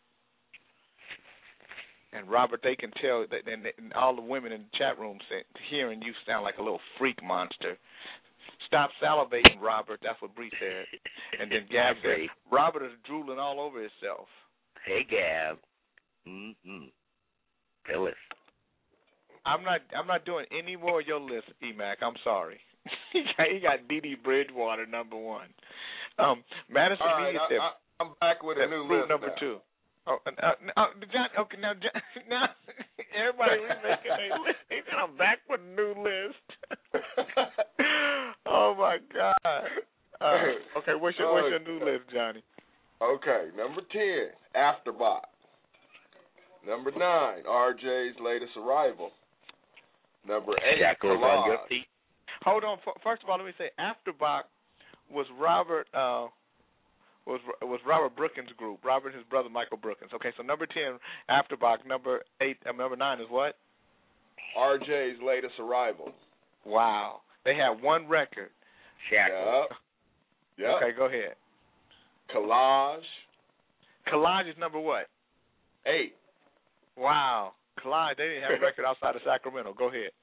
And Robert, they can tell that, and, and all the women in the chat room say, hearing you sound like a little freak monster. Stop salivating, Robert. That's what Bree said. And then Gab said, Robert is drooling all over himself. Hey, Gab. Mm-hmm. Phyllis. I'm not. I'm not doing any more of your list, E-Mac. I'm sorry. he got, he got Dee Dee Bridgewater number one. Um, Madison all right, Media I, said, I, I'm back with a new list number now. two. Oh, uh, uh, John, okay, now, John, now everybody remaking their list. He said, I'm back with a new list. Oh, my God. Uh, okay, what's your, what's your new list, Johnny? Okay, number ten, Afterbot. Number nine, R J's latest arrival. Number eight, Shackles on your feet. Hold on. First of all, let me say, Afterbot was Robert... Uh, Was was Robert Brookins' group? Robert and his brother Michael Brookins. Okay, so number ten, Afterbach. Number eight, uh, number nine is what? R J's latest arrival. Wow, they have one record. Yep. Yep. Okay, go ahead. Collage. Collage is number what? Eight. Wow, Collage. They didn't have a record outside of Sacramento. Go ahead.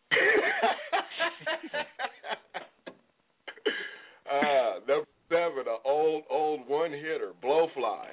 uh, number seven, an old, old one-hitter, Blowfly.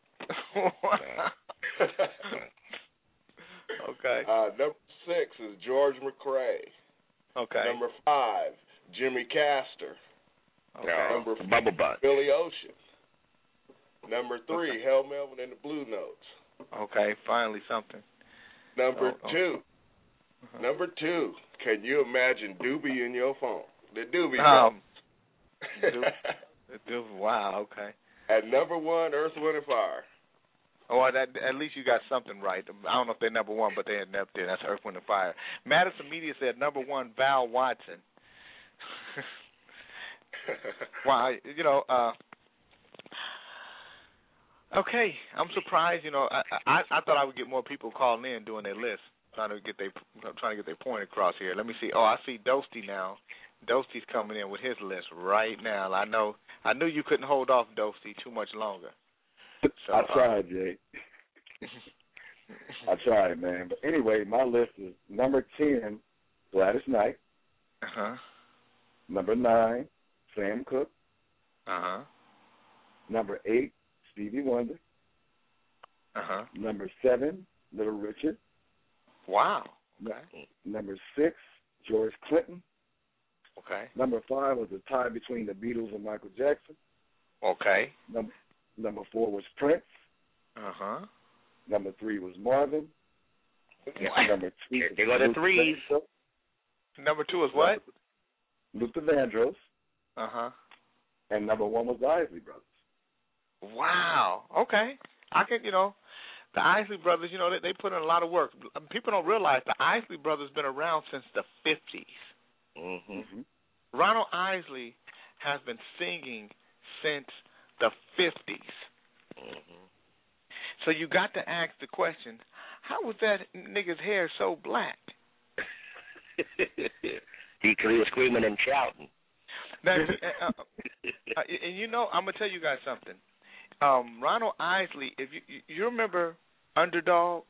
Okay. Uh, number six is George McRae. Okay. Number five, Jimmy Castor. Okay. Number four, Bubble Butt. Billy Ocean. Number three, okay. Hell Melvin and the Blue Notes. Okay, finally something. Number oh, oh. two. Uh-huh. Number two, can you imagine Doobie in your phone? The Doobie um, phone. Doobie, Doobie, wow, okay. At number one, Earth, Wind and Fire. Oh, that, at least you got something right. I don't know if they're number one, but they're up there. That's Earth, Wind, and Fire. Madison Media said number one, Val Watson. Why, you know, uh, okay, I'm surprised. You know, I, I I thought I would get more people calling in doing their list, trying to get their trying to get their point across here. Let me see. Oh, I see Dosty now. Dosty's coming in with his list right now. I know. I knew you couldn't hold off Dosty too much longer. So, I tried, Jay. I tried, man. But anyway, my list is number ten, Gladys Knight. Uh huh. Number nine, Sam Cooke. Uh huh. Number eight, Stevie Wonder. Uh huh. Number seven, Little Richard. Wow. Okay. Number six, George Clinton. Okay. Number five was a tie between the Beatles and Michael Jackson. Okay. Number number four was Prince. Uh huh. Number three was Marvin. What? Number two, They go to threes. Number two is what? Luther Vandross. Uh huh. And number one was the Isley Brothers. Wow. Okay. I can, you know, the Isley Brothers, you know, they, they put in a lot of work. People don't realize the Isley Brothers been around since the fifties. Mm-hmm. Ronald Isley has been singing since the fifties. Mm-hmm. So you got to ask the question, how was that nigga's hair so black? he, he was screaming and shouting. Now, uh, uh, and you know, I'm going to tell you guys something. Um, Ronald Isley, if you, you you remember Underdog?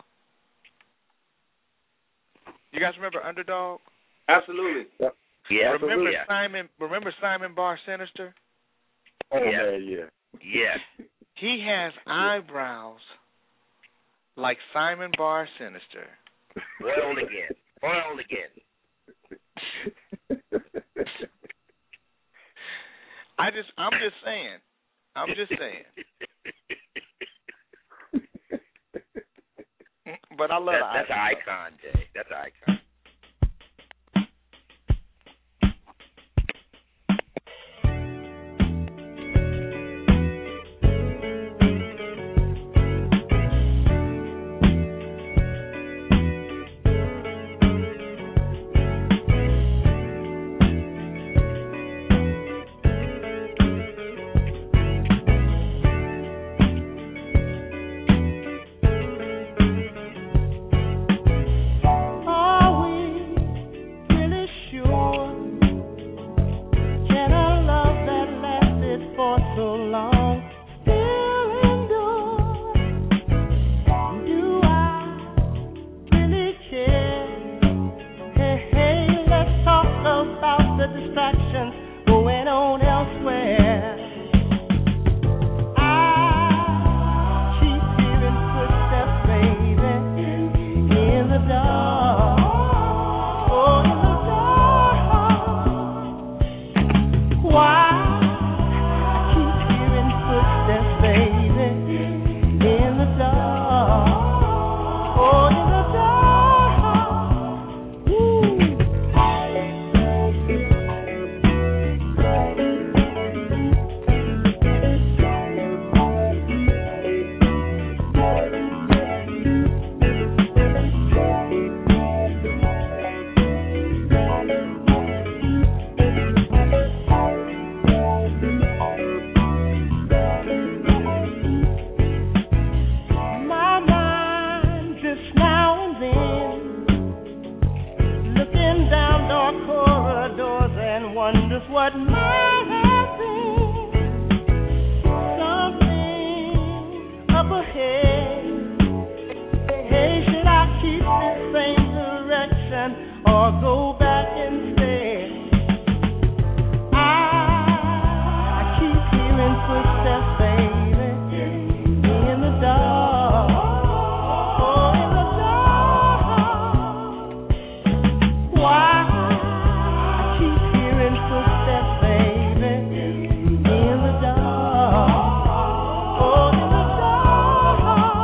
You guys remember Underdog? Absolutely. Yep. Yeah, remember yeah. Simon? Remember Simon Bar Sinister? Oh yeah. man, yeah. Yeah. He has eyebrows like Simon Bar Sinister. Boiled again. Boiled again. I just, I'm just saying. I'm just saying. But I love that, that's an icon, Jay. That's an icon. Oh,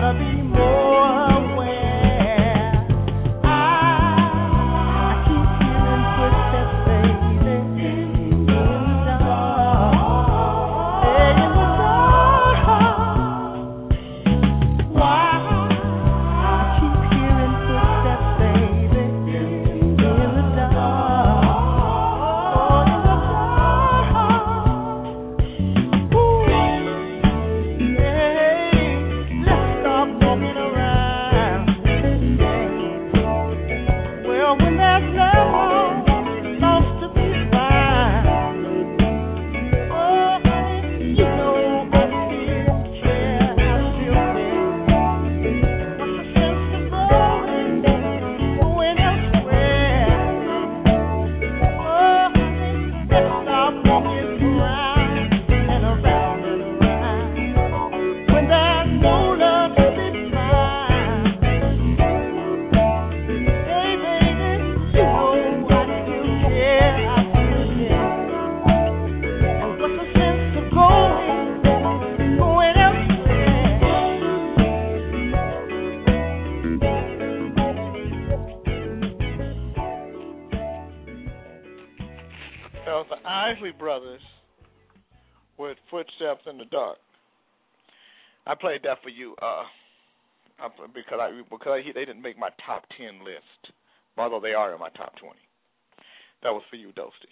Isley Brothers with Footsteps in the Dark. I played that for you uh, because I because I, they didn't make my top ten list, although they are in my top twenty. That was for you, Dosty.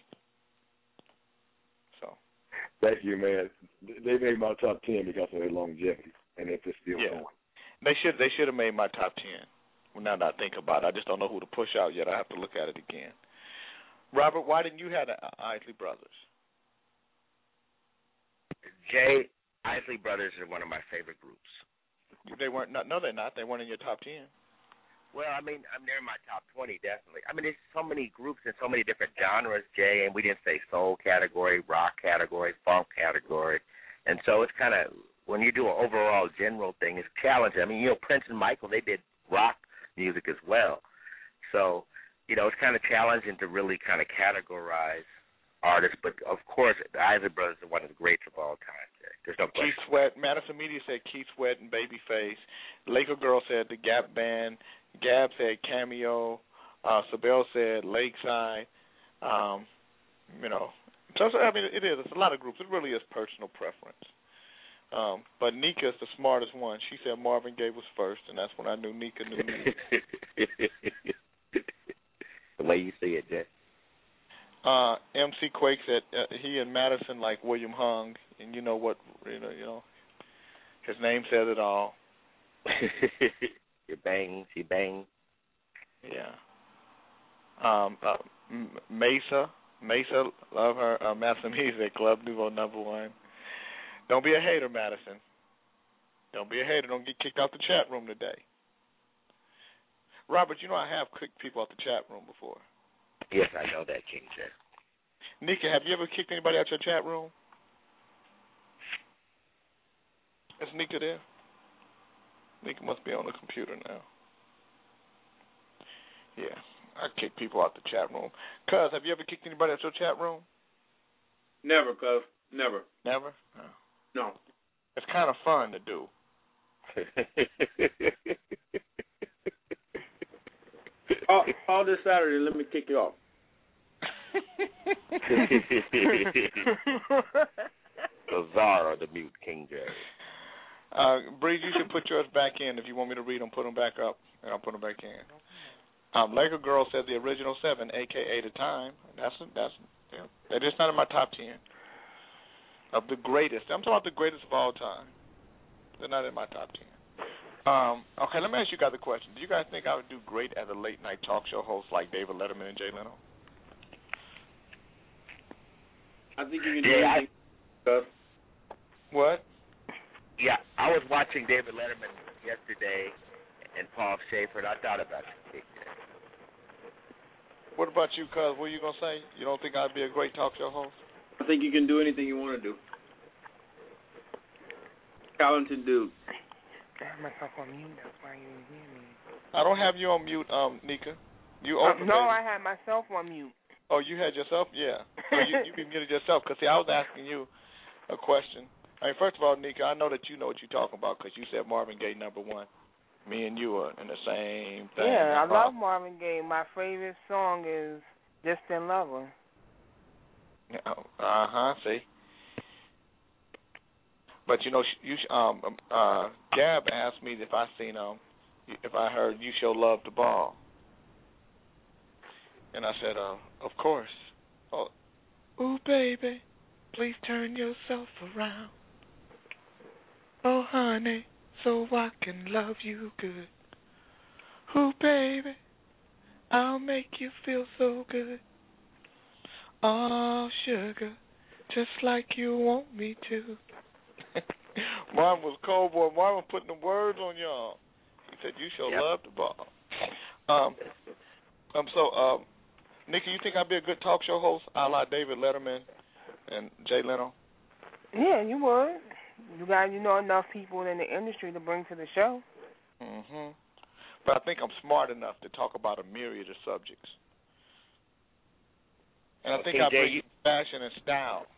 So. Thank you, man. They made my top ten because of their longevity, and if it's still yeah. going. They should they should have made my top ten. Well, now that I think about it, I just don't know who to push out yet. I have to look at it again. Robert, why didn't you have the Isley Brothers? Jay, Isley Brothers are one of my favorite groups. They weren't. No, no, they're not. They weren't in your top ten. Well, I mean, I'm they're in my top twenty, definitely. I mean, there's so many groups and so many different genres, Jay, and we didn't say soul category, rock category, funk category. And so it's kind of, when you do an overall general thing, it's challenging. I mean, you know, Prince and Michael, they did rock music as well. So, you know, it's kind of challenging to really kind of categorize artists. But, of course, the Isley Brothers are one of the greats of all time, Jay. There's no question. Keith Sweat, Madison Media said Keith Sweat and Babyface. Laker Girl said the Gap Band. Gab said Cameo. Uh, Sabelle said Lakeside. Um, you know, so, I mean, it is. It's a lot of groups. It really is personal preference. Um, but Nika is the smartest one. She said Marvin Gaye was first, and that's when I knew Nika knew me. The way you see it, Jay. Uh, M C Quake said uh, he and Madison like William Hung, and you know what? You know, you know, his name says it all. You bang, she bang. Yeah. Um, uh, M- Mesa, Mesa, love her. Uh, Madison Music, Club Nouveau number one. Don't be a hater, Madison. Don't be a hater. Don't get kicked out the chat room today. Robert, you know I have kicked people out the chat room before. Yes, I know that, King Jay. Nika, have you ever kicked anybody out your chat room? Is Nika there? Nika must be on the computer now. Yeah, I kick people out the chat room. Cuz, have you ever kicked anybody out your chat room? Never, cuz. Never. Never? No. No. It's kind of fun to do. all, all this Saturday, let me kick you off. Bizarre, the mute, King Jerry. Uh, Bree, you should put yours back in. If you want me to read them, put them back up, and I'll put them back in. Um, Laker Girl said the original seven, a k a. The Time. That's, that's, yeah, they're just not in my top ten. Of the greatest. I'm talking about the greatest of all time. They're not in my top ten. Um, okay, let me ask you guys a question. Do you guys think I would do great as a late-night talk show host like David Letterman and Jay Leno? I think you can do yeah, anything. I, what? Yeah, I was watching David Letterman yesterday and Paul Schaefer, and I thought about you. What about you, cuz? What are you going to say? You don't think I'd be a great talk show host? I think you can do anything you want to do. Talented dude. I have myself on mute. That's why you didn't hear me. I don't have you on mute, um, Nika. You Uh, open no, baby. I had myself on mute. Oh, you had yourself? Yeah. So you, you muted yourself. Because, see, I was asking you a question. Hey, first of all, Nika, I know that you know what you're talking about because you said Marvin Gaye number one. Me and you are in the same thing. Yeah, I uh, love Marvin Gaye. My favorite song is Distant Lover. Uh huh. See. But you know, you um uh Gab asked me if I seen um if I heard You Show Love to Ball, and I said, uh, of course. Oh, ooh baby, please turn yourself around. Oh honey, so I can love you good. Ooh baby, I'll make you feel so good. Oh sugar, just like you want me to. Marvin was cold, boy. Marvin putting the words on y'all. He said, you shall Yep. love the ball. Um, um, so, um, Nikki, you think I'd be a good talk show host, a la David Letterman and Jay Leno? Yeah, you would. You got, you know, enough people in the industry to bring to the show. Mm-hmm. But I think I'm smart enough to talk about a myriad of subjects. And I think Okay, I bring Jay, you- fashion and style.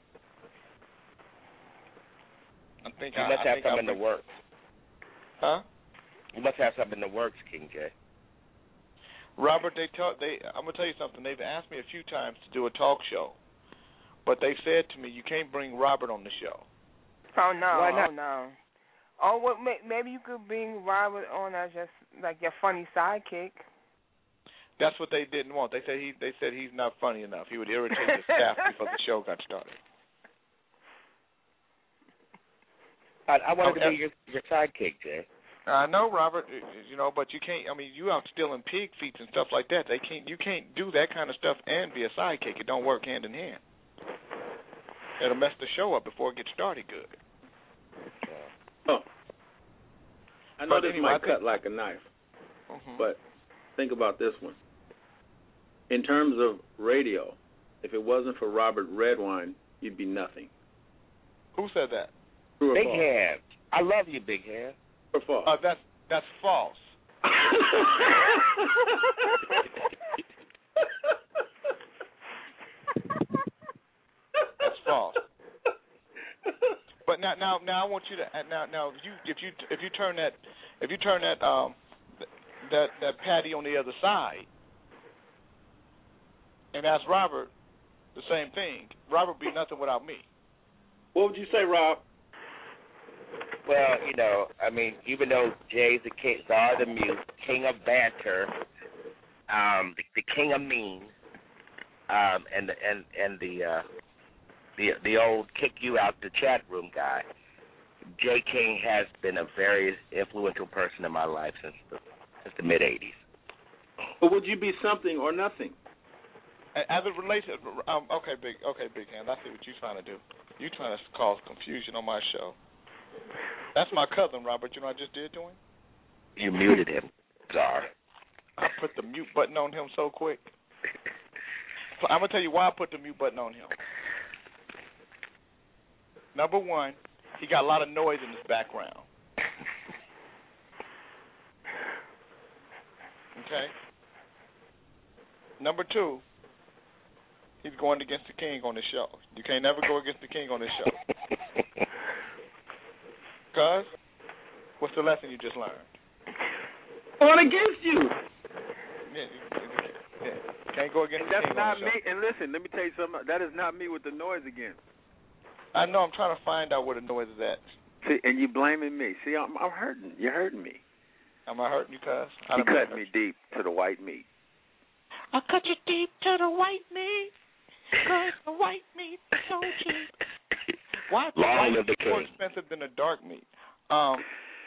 I think You I, must I have think something I in the bring, works. Huh? You must have something in the works, King J. Robert, they tell they. I'm gonna tell you something. They've asked me a few times to do a talk show, but they've said to me, you can't bring Robert on the show. Oh no! Why not? Oh no! Oh, well, maybe you could bring Robert on as just like your funny sidekick. That's what they didn't want. They said he. They said he's not funny enough. He would irritate the staff before the show got started. I, I wanted Okay. to be your, your sidekick, Jay. I know, Robert. You know, but you can't. I mean, you out stealing pig feet and stuff like that. They can't. You can't do that kind of stuff and be a sidekick. It don't work hand in hand. It'll mess the show up before it gets started good. Oh. I know But this anyway, might I think- cut like a knife, Mhm. but think about this one. In terms of radio, if it wasn't for Robert Redwine, you'd be nothing. Who said that? True or Big false? Hand. I love you, Big Hand. True or false? Uh, that's that's false. That's false. But now, now, now, I want you to now, now, you if you if you turn that if you turn that um that that patty on the other side and ask Robert the same thing, Robert would be nothing without me. What would you say, Rob? Well, you know, I mean, even though Jay's the king, czar of the mute, king of banter, um, the, the king of mean, um, and the and and the uh, the the old kick you out the chat room guy, Jay King has been a very influential person in my life since the since the mid eighties. But would you be something or nothing? As it relates, um, okay, big, okay, big hand. I see what you're trying to do. You're trying to cause confusion on my show. That's my cousin, Robert. You know what I just did to him? You muted him, czar. I put the mute button on him so quick. I'm gonna tell you why I put the mute button on him. Number one, he got a lot of noise in his background. Okay. Number two, he's going against the king on the show. You can't never go against the king on this show. Cuz, what's the lesson you just learned? On against you. Yeah, you, yeah. You can't go against And the that's king not on the me. show. And listen, let me tell you something. That is not me with the noise again. I know. I'm trying to find out where the noise is at. See, and you blaming me. See, I'm, I'm hurting. You're hurting me. Am I hurting you, cuz? You cut me deep to the white meat. I cut you deep to the white meat, cause the white meat is so cheap. Why is the Long white live the meat more king. expensive than the dark meat? Um.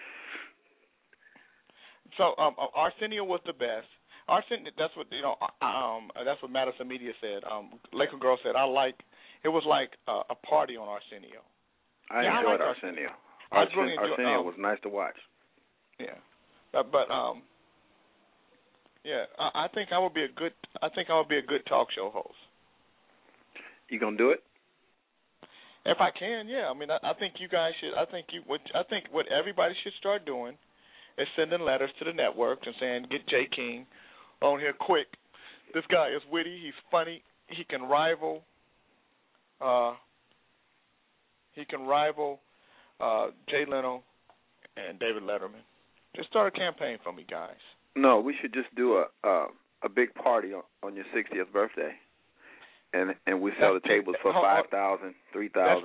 So um, Arsenio was the best. Arsenio, that's what you know. Um, that's what Madison Media said. Um, Laker Girl said, "I like." It was like uh, a party on Arsenio. I Yeah, I enjoyed like Arsenio. I Arsen- really enjoy- Arsenio um, was nice to watch. Yeah, but, but um, yeah, I, I think I would be a good. I think I would be a good talk show host. You gonna do it? If I can, yeah. I mean, I, I think you guys should. I think you. What I think what everybody should start doing is sending letters to the networks and saying, "Get Jay King on here quick. This guy is witty. He's funny. He can rival. Uh, he can rival uh, Jay Leno and David Letterman. Just start a campaign for me, guys. No, we should just do a uh, a big party on, on your sixtieth birthday, and and we sell That's the tables for five thousand, three thousand,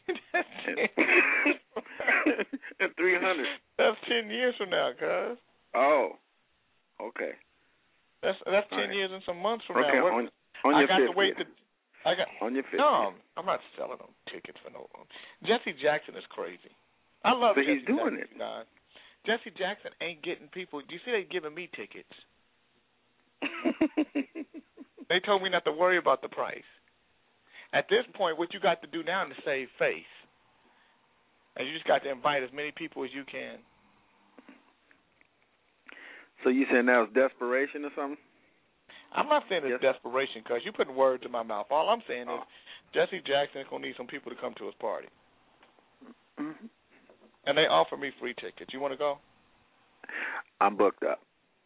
and three hundred. That's ten years from now, cuz. Oh, okay. That's that's ten right. years and some months from okay, now. on, on I your got fiftieth. to wait to. I got on your fiftieth. No, I'm not selling them tickets for no. Jesse Jackson is crazy. I love. But Jesse he's doing Jackson, it. God. Jesse Jackson ain't getting people. Do you see they giving me tickets? They told me not to worry about the price. At this point, what you got to do now is to save face, and you just got to invite as many people as you can. So you saying that was desperation or something? I'm not saying it's yes. desperation, because you're putting words in my mouth. All I'm saying oh. is Jesse Jackson is going to need some people to come to his party. Mm-hmm. And they offer me free tickets. You want to go? I'm booked up.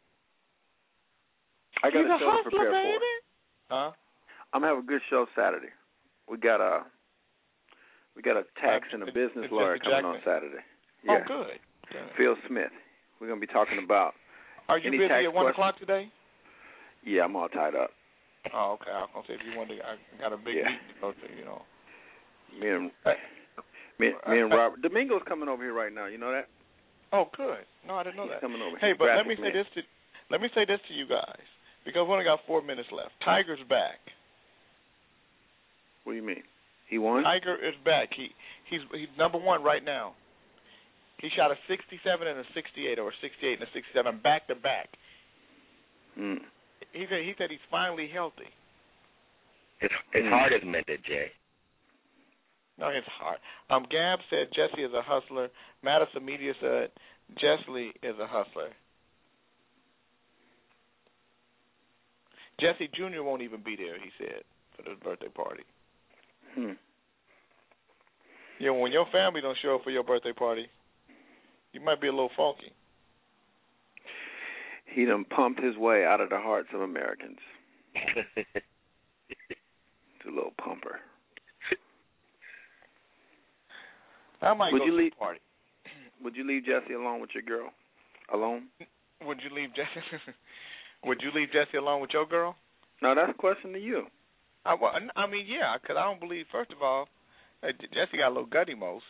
I got He's a show a hustler, to prepare baby. for. Huh? I'm gonna have a good show Saturday. We got a we got a tax Uh, and a it's, business it's lawyer Jesse coming on Jackson. Saturday. Oh, Yeah. good. good. Phil Smith. We're gonna be talking about. Are you any busy tax at one questions? o'clock today? Yeah, I'm all tied up. Oh, okay. I was gonna say if you wanted, to, I got a big Yeah. meeting to go to. You know. Me and Uh, me, uh, me and uh, Robert Domingo's coming over here right now. You know that? Oh, good. No, I didn't know He's that. coming over. Hey, He's but let graphic me say man. this to let me say this to you guys, because we only got four minutes left. Tiger's back. What do you mean? He won? Tiger is back. He he's he's number one right now. He shot a sixty-seven and a sixty-eight, or a sixty-eight and a sixty-seven back to back. Mm. He said he said he's finally healthy. His his Mm. heart is mended, Jay. No, his heart. Um, Gab said Jesse is a hustler. Madison Media said Jesse is a hustler. Jesse Junior won't even be there, he said, for this birthday party. Hmm. You know, when your family don't show up for your birthday party, you might be a little funky. He done pumped his way out of the hearts of Americans. It's a little pumper. I might would go you to leave, the party. Would you leave Jesse alone with your girl? Alone? Would you leave Jesse? Would you leave Jesse alone with your girl? No, that's a question to you. I, well, I mean, yeah, because I don't believe. First of all, uh, Jesse got a little gutty most.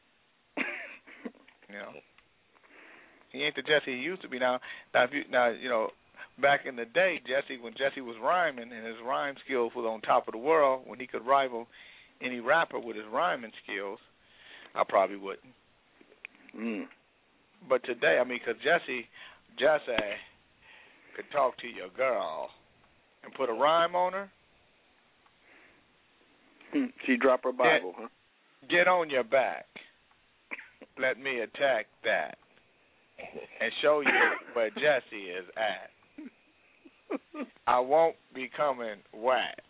You know, he ain't the Jesse he used to be. Now, now, if you, now, you know, back in the day, Jesse, when Jesse was rhyming and his rhyme skills was on top of the world, when he could rival any rapper with his rhyming skills, I probably wouldn't. Mm. But today, I mean, because Jesse, Jesse could talk to your girl and put a rhyme on her. She dropped her Bible, get, huh? Get on your back. Let me attack that and show you where Jesse is at. I won't be coming whack.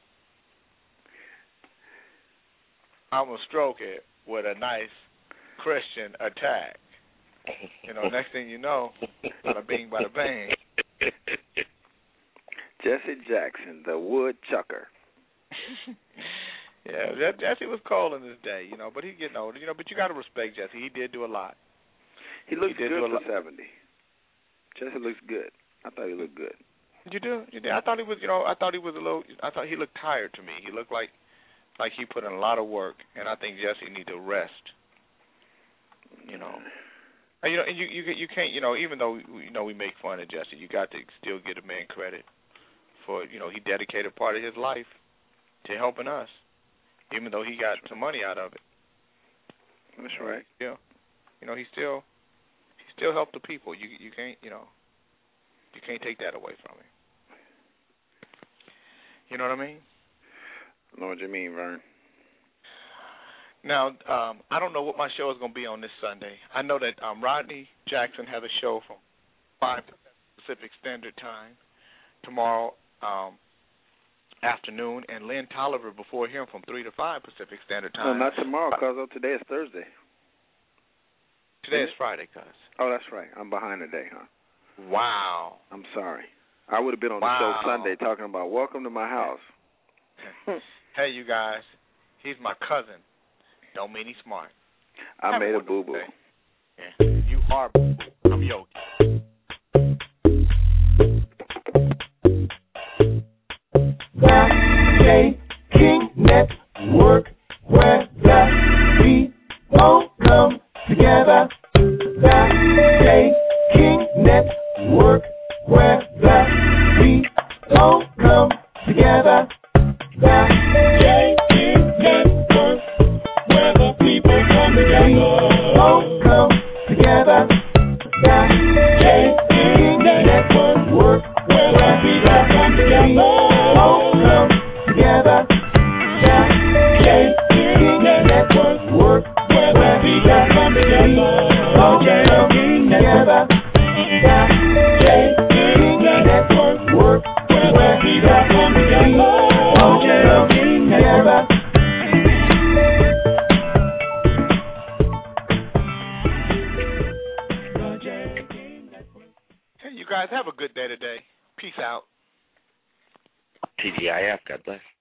I'm going to stroke it with a nice Christian attack. You know, next thing you know, bada bing, bada bang. Jesse Jackson, the woodchucker. Yeah, Jesse was cold in his day, you know, but he's getting older, you know. But you got to respect Jesse. He did do a lot. He looks he did good do a for lot. seventy. Jesse looks good. I thought he looked good. You do? You did? I thought he was, you know, I thought he was a little. I thought he looked tired to me. He looked like, like he put in a lot of work, and I think Jesse needs to rest. You know. And, you know, and you you you can't, you know, even though you know we make fun of Jesse, you got to still give a man credit for, you know, he dedicated part of his life to helping us, even though he got some money out of it. That's right. Yeah, you know, he still he still helped the people. You you can't, you know, you can't take that away from him. You know what I mean? I know what you mean, Vern. Now, um, I don't know what my show is going to be on this Sunday. I know that um, Rodney Jackson has a show from five to seven Pacific Standard Time tomorrow um, afternoon, and Lynn Tolliver before him from three to five Pacific Standard Time. No, not tomorrow, cuz today is Thursday. Today is Friday, cuz. Oh, that's right. I'm behind today, huh? Wow. I'm sorry. I would have been on wow. the show Sunday talking about welcome to my house. Hey, you guys, he's my cousin. Don't mean he's smart. I Have made a a boo boo. Yeah. You are boo boo. I'm Yogi. The J King Network, where the people come together. The J King Network, where the people come together. The J King Network, where the people come together. People come together. The J King Network, where the people come together. Come together. The J King Network, where the people come together. Come together. The J King Network, where the people come together. Come together. Hey, you guys have a good day today. Peace out. T G I F, God bless.